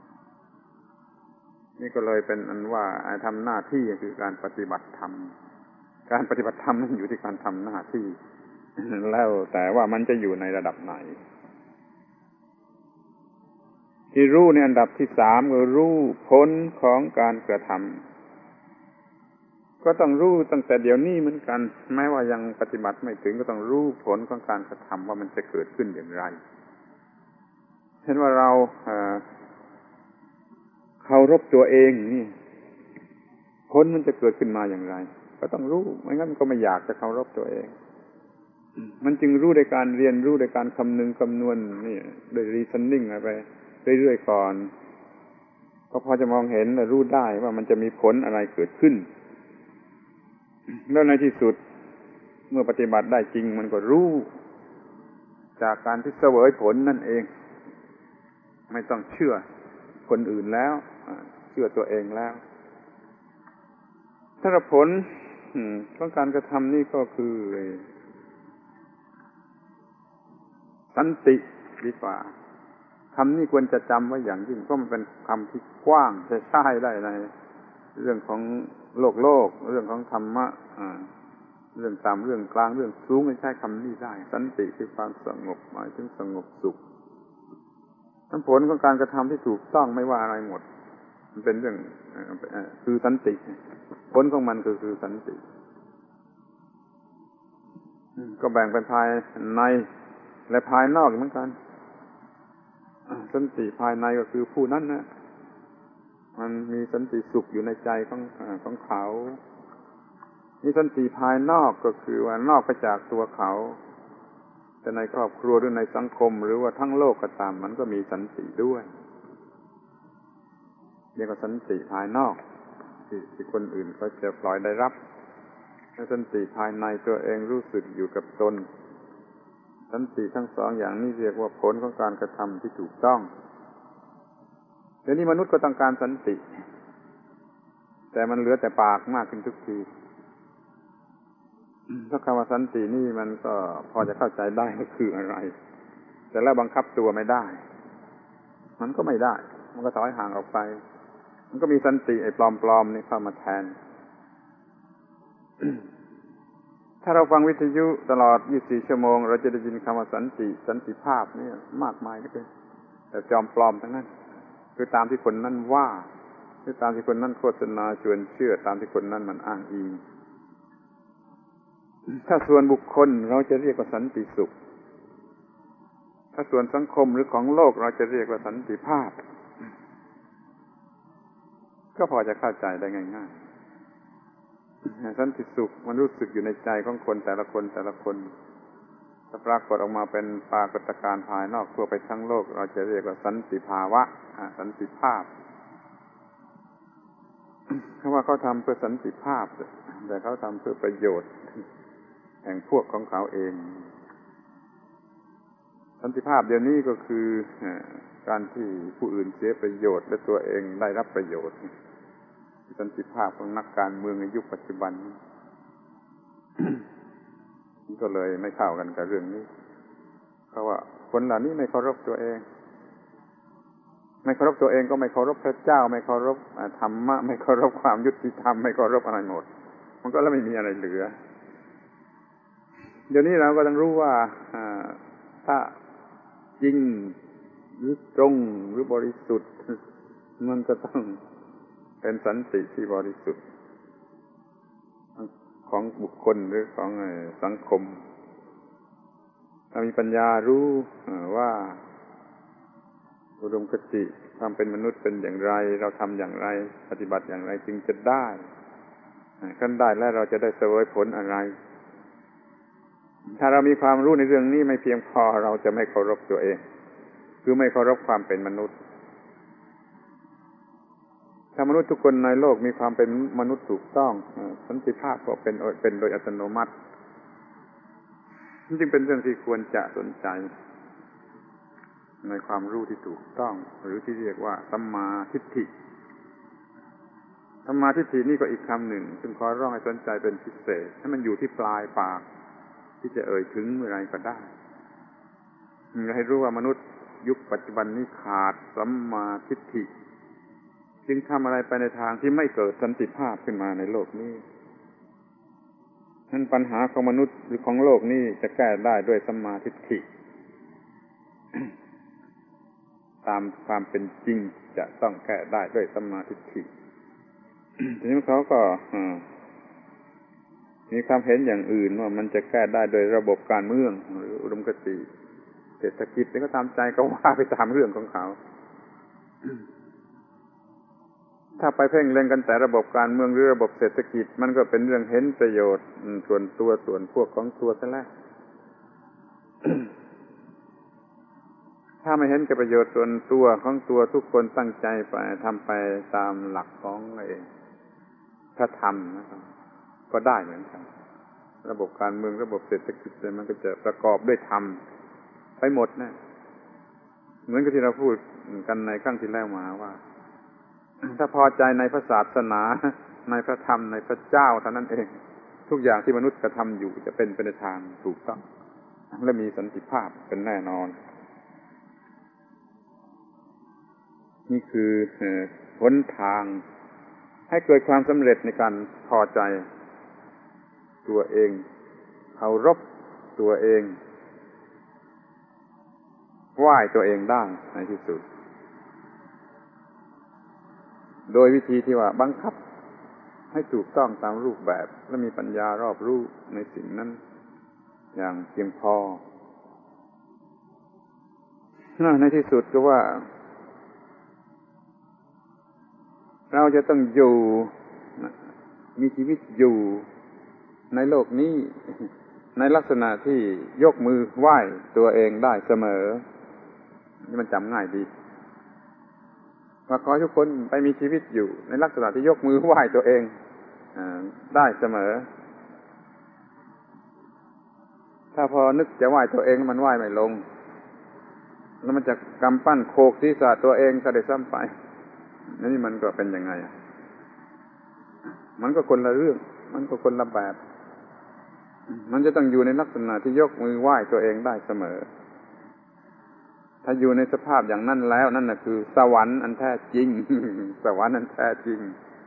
นี่ก็เลยเป็นอันว่าทำหน้าที่คือการปฏิบัติธรรมการปฏิบัติธรรมนั้นอยู่ที่การทำหน้าที่แล้วแต่ว่ามันจะอยู่ในระดับไหนที่รู้ในอันดับที่สามก็รู้ผลของการกระทำก็ต้องรู้ตั้งแต่เดี๋ยวนี้เหมือนกันแม้ว่ายังปฏิบัติไม่ถึงก็ต้องรู้ผลของการกระทำว่ามันจะเกิดขึ้นอย่างไรเช่นว่าเราเคารพตัวเองนี่ผลมันจะเกิดขึ้นมาอย่างไรก็ต้องรู้ไม่งั้นก็ไม่อยากจะเคารพตัวเองมันจึงรู้โดยการเรียนรู้โดยการคำนึงคำนวณนี่โดย reasoning ไปเรื่อยๆก่อนก็พอจะมองเห็นและรู้ได้ว่ามันจะมีผลอะไรเกิดขึ้นแล้วในที่สุดเมื่อปฏิบัติได้จริงมันก็รู้จากการที่เสวยผลนั่นเองไม่ต้องเชื่อคนอื่นแล้วเชื่อตัวเองแล้วถ้าผลของการกระทำนี่ก็คือสันติดีกว่าคำนี้ควรจะจำไว้อย่างยิ่งเพราะมันเป็นคำที่กว้างจะใช้ได้ในเรื่องของโลกโลกเรื่องของธรรมะเรื่องต่ำเรื่องกลางเรื่องสูงไม่ใช่คำนี้ได้สันติคือความสงบหมายถึงสงบสุขผลของการกระทำที่ถูกต้องไม่ว่าอะไรหมดมันเป็นเรื่องคือสันติผลของมันคือคือสันติก็แบ่งเป็นภายในและภายนอกเหมือนกันสันติภายในก็คือผู้นั้นนะมันมีสันติสุขอยู่ในใจของของเขานี่สันติภายนอกก็คือว่านอกไปจากตัวเขาแต่ในครอบครัวหรือในสังคมหรือว่าทั้งโลกก็ตามมันก็มีสันติด้วยเรียกว่าสันติภายนอกที่ที่คนอื่นเขาจะปล่อยได้รับและสันติภายในตัวเองรู้สึกอยู่กับตนสันติทั้งสองอย่างนี้เรียกว่าผลของการกระทำที่ถูกต้องเดี๋ยวนี้มนุษย์ก็ต้องการสันติแต่มันเหลือแต่ปากมากขึ้นทุกทีถ้าคำว่าสันตินี่มันก็พอจะเข้าใจได้ว่าคืออะไรแต่แล้วบังคับตัวไม่ได้มันก็ไม่ได้มันก็ถอยห่างออกไปมันก็มีสันติไอ้ปลอมๆนี่เข้ามาแทน ถ้าเราฟังวิทยุตลอดยี่สิบสี่ชั่วโมงเราจะได้ยินคำว่าสันติสันติภาพนี่มากมายเหลือเกินแต่จอมปลอมทั้งนั้นคือตามที่คนนั้นว่าคือตามที่คนนั้นโฆษณาชวนเชื่อตามที่คนนั้นมันอ้างอิงถ้าส่วนบุคคลเราจะเรียกว่าสันติสุขถ้าส่วนสังคมหรือของโลกเราจะเรียกว่าสันติภาพก็พอจะเข้าใจได้ง่ายๆสันติสุขมันรู้สึกอยู่ในใจของคนแต่ละคนแต่ละคนถ้าปรากฏออกมาเป็นปรากฏการณ์ภายนอกทั่วไปทั้งโลกเราจะเรียกว่าสันติภาวะสันติภาพเพราะว่าเขาทำเพื่อสันติภาพแต่เขาทำเพื่อประโยชน์แห่งพวกของเขาเองสันติภาพเดี๋ยวนี้ก็คือการที่ผู้อื่นเสียประโยชน์และตัวเองได้รับประโยชน์สันติภาพของนักการเมืองในยุคปัจจุบัน ก็เลยไม่เข้ากันกับเรื่องนี้เพราะว่าคนเหล่านี้ไม่เคารพตัวเองไม่เคารพตัวเองก็ไม่เคารพพระเจ้าไม่เคารพธรรมะไม่เคารพความยุติธรรมไม่เคารพอะไรหมดมันก็แล้วไม่มีอะไรเหลือเดี๋ยวนี้เราก็ต้องรู้ว่าถ้าจริงหรือตรงหรือบริสุทธิ์มันก็ต้องเป็นสันติที่บริสุทธิ์ของบุคคลหรือของสังคมถ้ามีปัญญารู้ว่าอุดมคติความเป็นมนุษย์เป็นอย่างไรเราทำอย่างไรปฏิบัติอย่างไรจึงจะได้ขั้นได้แล้วเราจะได้เสวยผลอะไรถ้าเรามีความรู้ในเรื่องนี้ไม่เพียงพอเราจะไม่เคารพตัวเองคือไม่เคารพความเป็นมนุษย์ถ้ามนุษย์ทุกคนในโลกมีความเป็นมนุษย์ถูกต้องสันติภาพก็เป็นเป็นโดยอัตโนมัติจึงเป็นเรื่องที่ควรจะสนใจในความรู้ที่ถูกต้องหรือที่เรียกว่าสัมมาทิฏฐิสัมมาทิฏฐินี่ก็อีกคำหนึ่งซึ่งขอร้องให้สนใจเป็นพิเศษให้มันอยู่ที่ปลายปากที่จะเอ่ยถึงเมื่อไรก็ได้ให้รู้ว่ามนุษย์ยุคปัจจุบันนี้ขาดสัมมาทิฏฐิจึงทำอะไรไปในทางที่ไม่เกิดสันติภาพขึ้นมาในโลกนี้นั้นปัญหาของมนุษย์หรือของโลกนี้จะแก้ได้ด้วยสัมมาทิฏฐิ ตามความเป็นจริงจะต้องแก้ได้ด้วยสัมมาทิฏฐิ ทีนี้เขาก็มีความเห็นอย่างอื่นว่ามันจะแก้ได้โดยระบบการเมืองหรืออุดมคติเศรษฐกิจนี่ก็ตามใจก็ว่าไปตามเรื่องของเขา ถ้าไปเพ่งเล็งกันแต่ระบบการเมืองหรือระบบเศรษฐกิจมันก็เป็นเรื่องเห็นประโยชน์ส่วนตัวส่วนพวกของตัวซะแล้ว ถ้าไม่เห็นแก่ประโยชน์ส่วนตัวของตัวทุกคนตั้งใจไปทำไปตามหลักของเองพระธรรมนะครับก็ได้เหมือนกันระบบการเมืองระบบเศรษฐกิจมันก็จะประกอบด้วยธรรมไปหมดนะเหมือนกับที่เราพูดกันในครั้งที่แล้วมาว่าถ้าพอใจในพระศาสนาในพระธรรมในพระเจ้าเท่านั้นเองทุกอย่างที่มนุษย์กระทำอยู่จะเป็นไปในทางถูกต้องและมีสันติภาพเป็นแน่นอนนี่คือหนทางให้เกิดความสำเร็จในการพอใจตัวเองเคารพตัวเองไหว้ตัวเองได้ในที่สุดโดยวิธีที่ว่าบังคับให้ถูกต้องตามรูปแบบและมีปัญญารอบรู้ในสิ่งนั้นอย่างเพียงพอในที่สุดก็ว่าเราจะต้องอยู่มีชีวิตอยู่ในโลกนี้ในลักษณะที่ยกมือไหว้ตัวเองได้เสมอนี่มันจำง่ายดีว่าขอทุกคนไปมีชีวิตอยู่ในลักษณะที่ยกมือไหว้ตัวเองได้เสมอถ้าพอนึกจะไหว้ตัวเองมันไหว้ไม่ลงแล้วมันจะกำปั้นโขกศีรษะตัวเองซะได้ซ้ำไปนี่มันก็เป็นยังไงมันก็คนละเรื่องมันก็คนละแบบมันจะต้องอยู่ในลักษณะที่ยกมือไหว้ตัวเองได้เสมอถ้าอยู่ในสภาพอย่างนั้นแล้วนั่นน่ะคือสวรรค์อันแท้จริง สวรรค์อันแท้จริง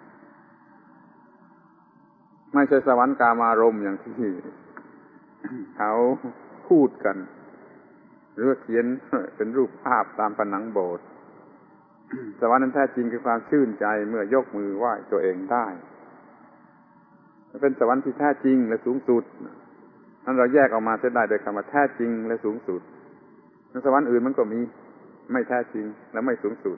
ไม่ใช่สวรรค์กามารมณ์อย่างที่เขาพูดกันหรือเขียนเป็นรูปภาพตามผนังโบสถ์สวรรค์นั้นแท้จริงคือความชื่นใจเมื่อยกมือไหว้ตัวเองได้เป็นสวรรค์ที่แท้จริงและสูงสุดนั้นเราแยกออกมาเสียได้โดยคำว่าแท้จริงและสูงสุดสวรรค์อื่นมันก็มีไม่แท้จริงและไม่สูงสุด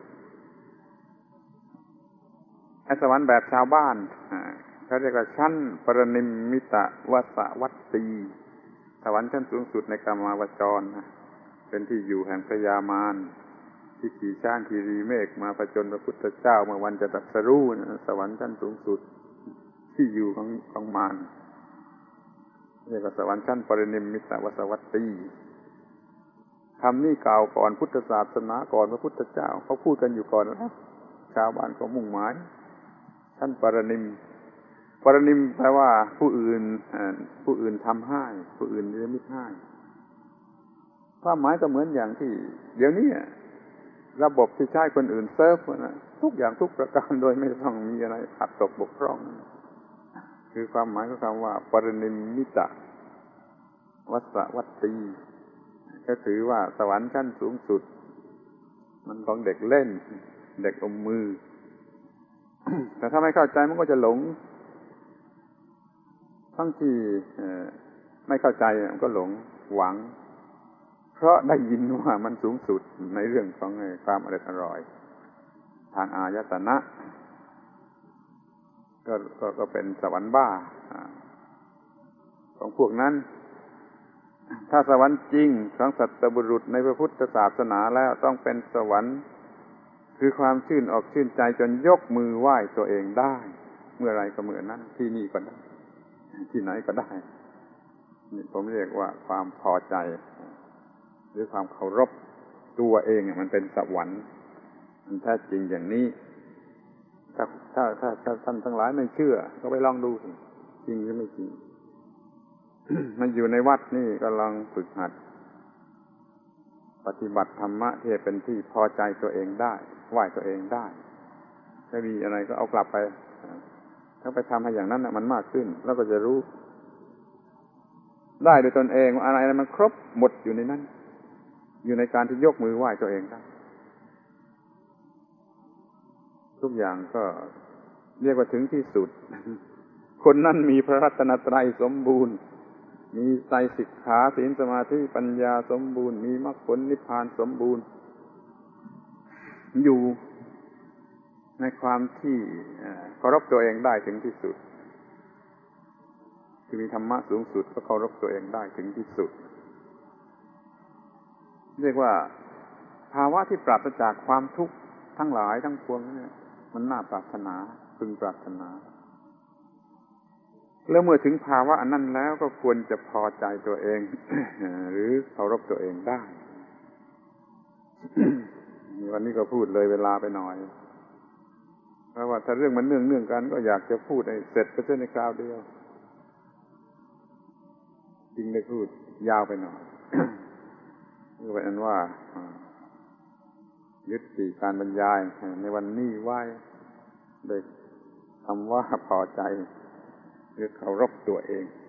ไอ้สวรรค์แบบชาวบ้านเขาเรียกว่าชั้นปรนิมมิตวสวัตตีสวรรค์ชั้นสูงสุดในกามาวจรเป็นที่อยู่แห่งพญามารที่ขี่ช้างขี่รีเมฆมาผจญพระพุทธเจ้าเมื่อวันจะตรัสรู้นะสวรรค์ชั้นสูงสุดที่อยู่ของของมารเรียกว่าสวรรค์ชั้นปรินิมมิตวสวัตตีคำนี้กล่าวก่อนพุทธศาสนาก่อนพระพุทธเจ้าเขาพูดกันอยู่ก่อนแล้วชาวบ้านก็มุ่งหมายชั้นปรนิมปรนิมแปลว่าผู้อื่นผู้อื่นทำให้ผู้อื่นนิมิตให้ความหมายก็เหมือนอย่างที่เดี๋ยวนี้ระบบที่ใช้คนอื่นเซิร์ฟนะทุกอย่างทุกประการโดยไม่ต้องมีอะไรขัดตกบกพร่องคือความหมายของคำว่าปรนิมมิตวสวัตตีก็ถือว่าสวรรค์ชั้นสูงสุดมันของเด็กเล่นเด็กอมมือ แต่ถ้าไม่เข้าใจมันก็จะหลงทั้งที่ไม่เข้าใจมันก็หลงหวังเพราะได้ยินว่ามันสูงสุดในเรื่องของความอร่อยอร่อยทางอายตนะก็ก็ก็เป็นสวรรค์บ้าของพวกนั้นถ้าสวรรค์จริงของสัตบุรุษในพระพุทธศาสนาแล้วต้องเป็นสวรรค์คือความชื่นอกชื่นใจจนยกมือไหว้ตัวเองได้เมื่อไรก็เมื่อนั้นที่นี่ก็ได้ที่ไหนก็ได้นี่ผมเรียกว่าความพอใจหรือความเคารพตัวเองมันเป็นสวรรค์มันแท้จริงอย่างนี้ถ้าถ้าถ้าถ้าท่านทั้งหลายไม่เชื่อก็ไปลองดูสิจริงหรือไม่จริง มันอยู่ในวัดนี่ก็ลองฝึกหัดปฏิบัติธรรมะที่เป็นที่พอใจตัวเองได้ไหวตัวเองได้ถ้ามีอะไรก็เอากลับไปถ้าไปทำให้อย่างนั้นมันมากขึ้นแล้วก็จะรู้ได้โดยตนเองว่าอะไรอะไรมันครบหมดอยู่ในนั้นอยู่ในการที่ยกมือไหว้ตัวเองได้ทุกอย่างก็เรียกว่าถึงที่สุดคนนั้นมีพระรัตนตรัยสมบูรณ์มีไตรสิกขาศีลสมาธิปัญญาสมบูรณ์มีมรรคผลนิพพานสมบูรณ์อยู่ในความที่เคารพตัวเองได้ถึงที่สุดคือมีธรรมะสูงสุดก็เคารพตัวเองได้ถึงที่สุดเรียกว่าภาวะที่ปราศจากความทุกข์ทั้งหลายทั้งปวงนี่มันน่าปรารถนาพึงปรารถนาแล้วเมื่อถึงภาวะอันนั้นแล้วก็ควรจะพอใจตัวเอง หรือเคารพตัวเองได้ วันนี้ก็พูดเลยเวลาไปหน่อยเพราะว่าถ้าเรื่องมันเนื่องเนื่องกันก็อยากจะพูดให้เสร็จไปเสียในคราวเดียวจริงได้พูดยาวไปหน่อย ก็เป็นอันว่ายุติการบรรยายในวันนี้ไว้โดยคำว่าพอใจหรือเคารพตัวเอง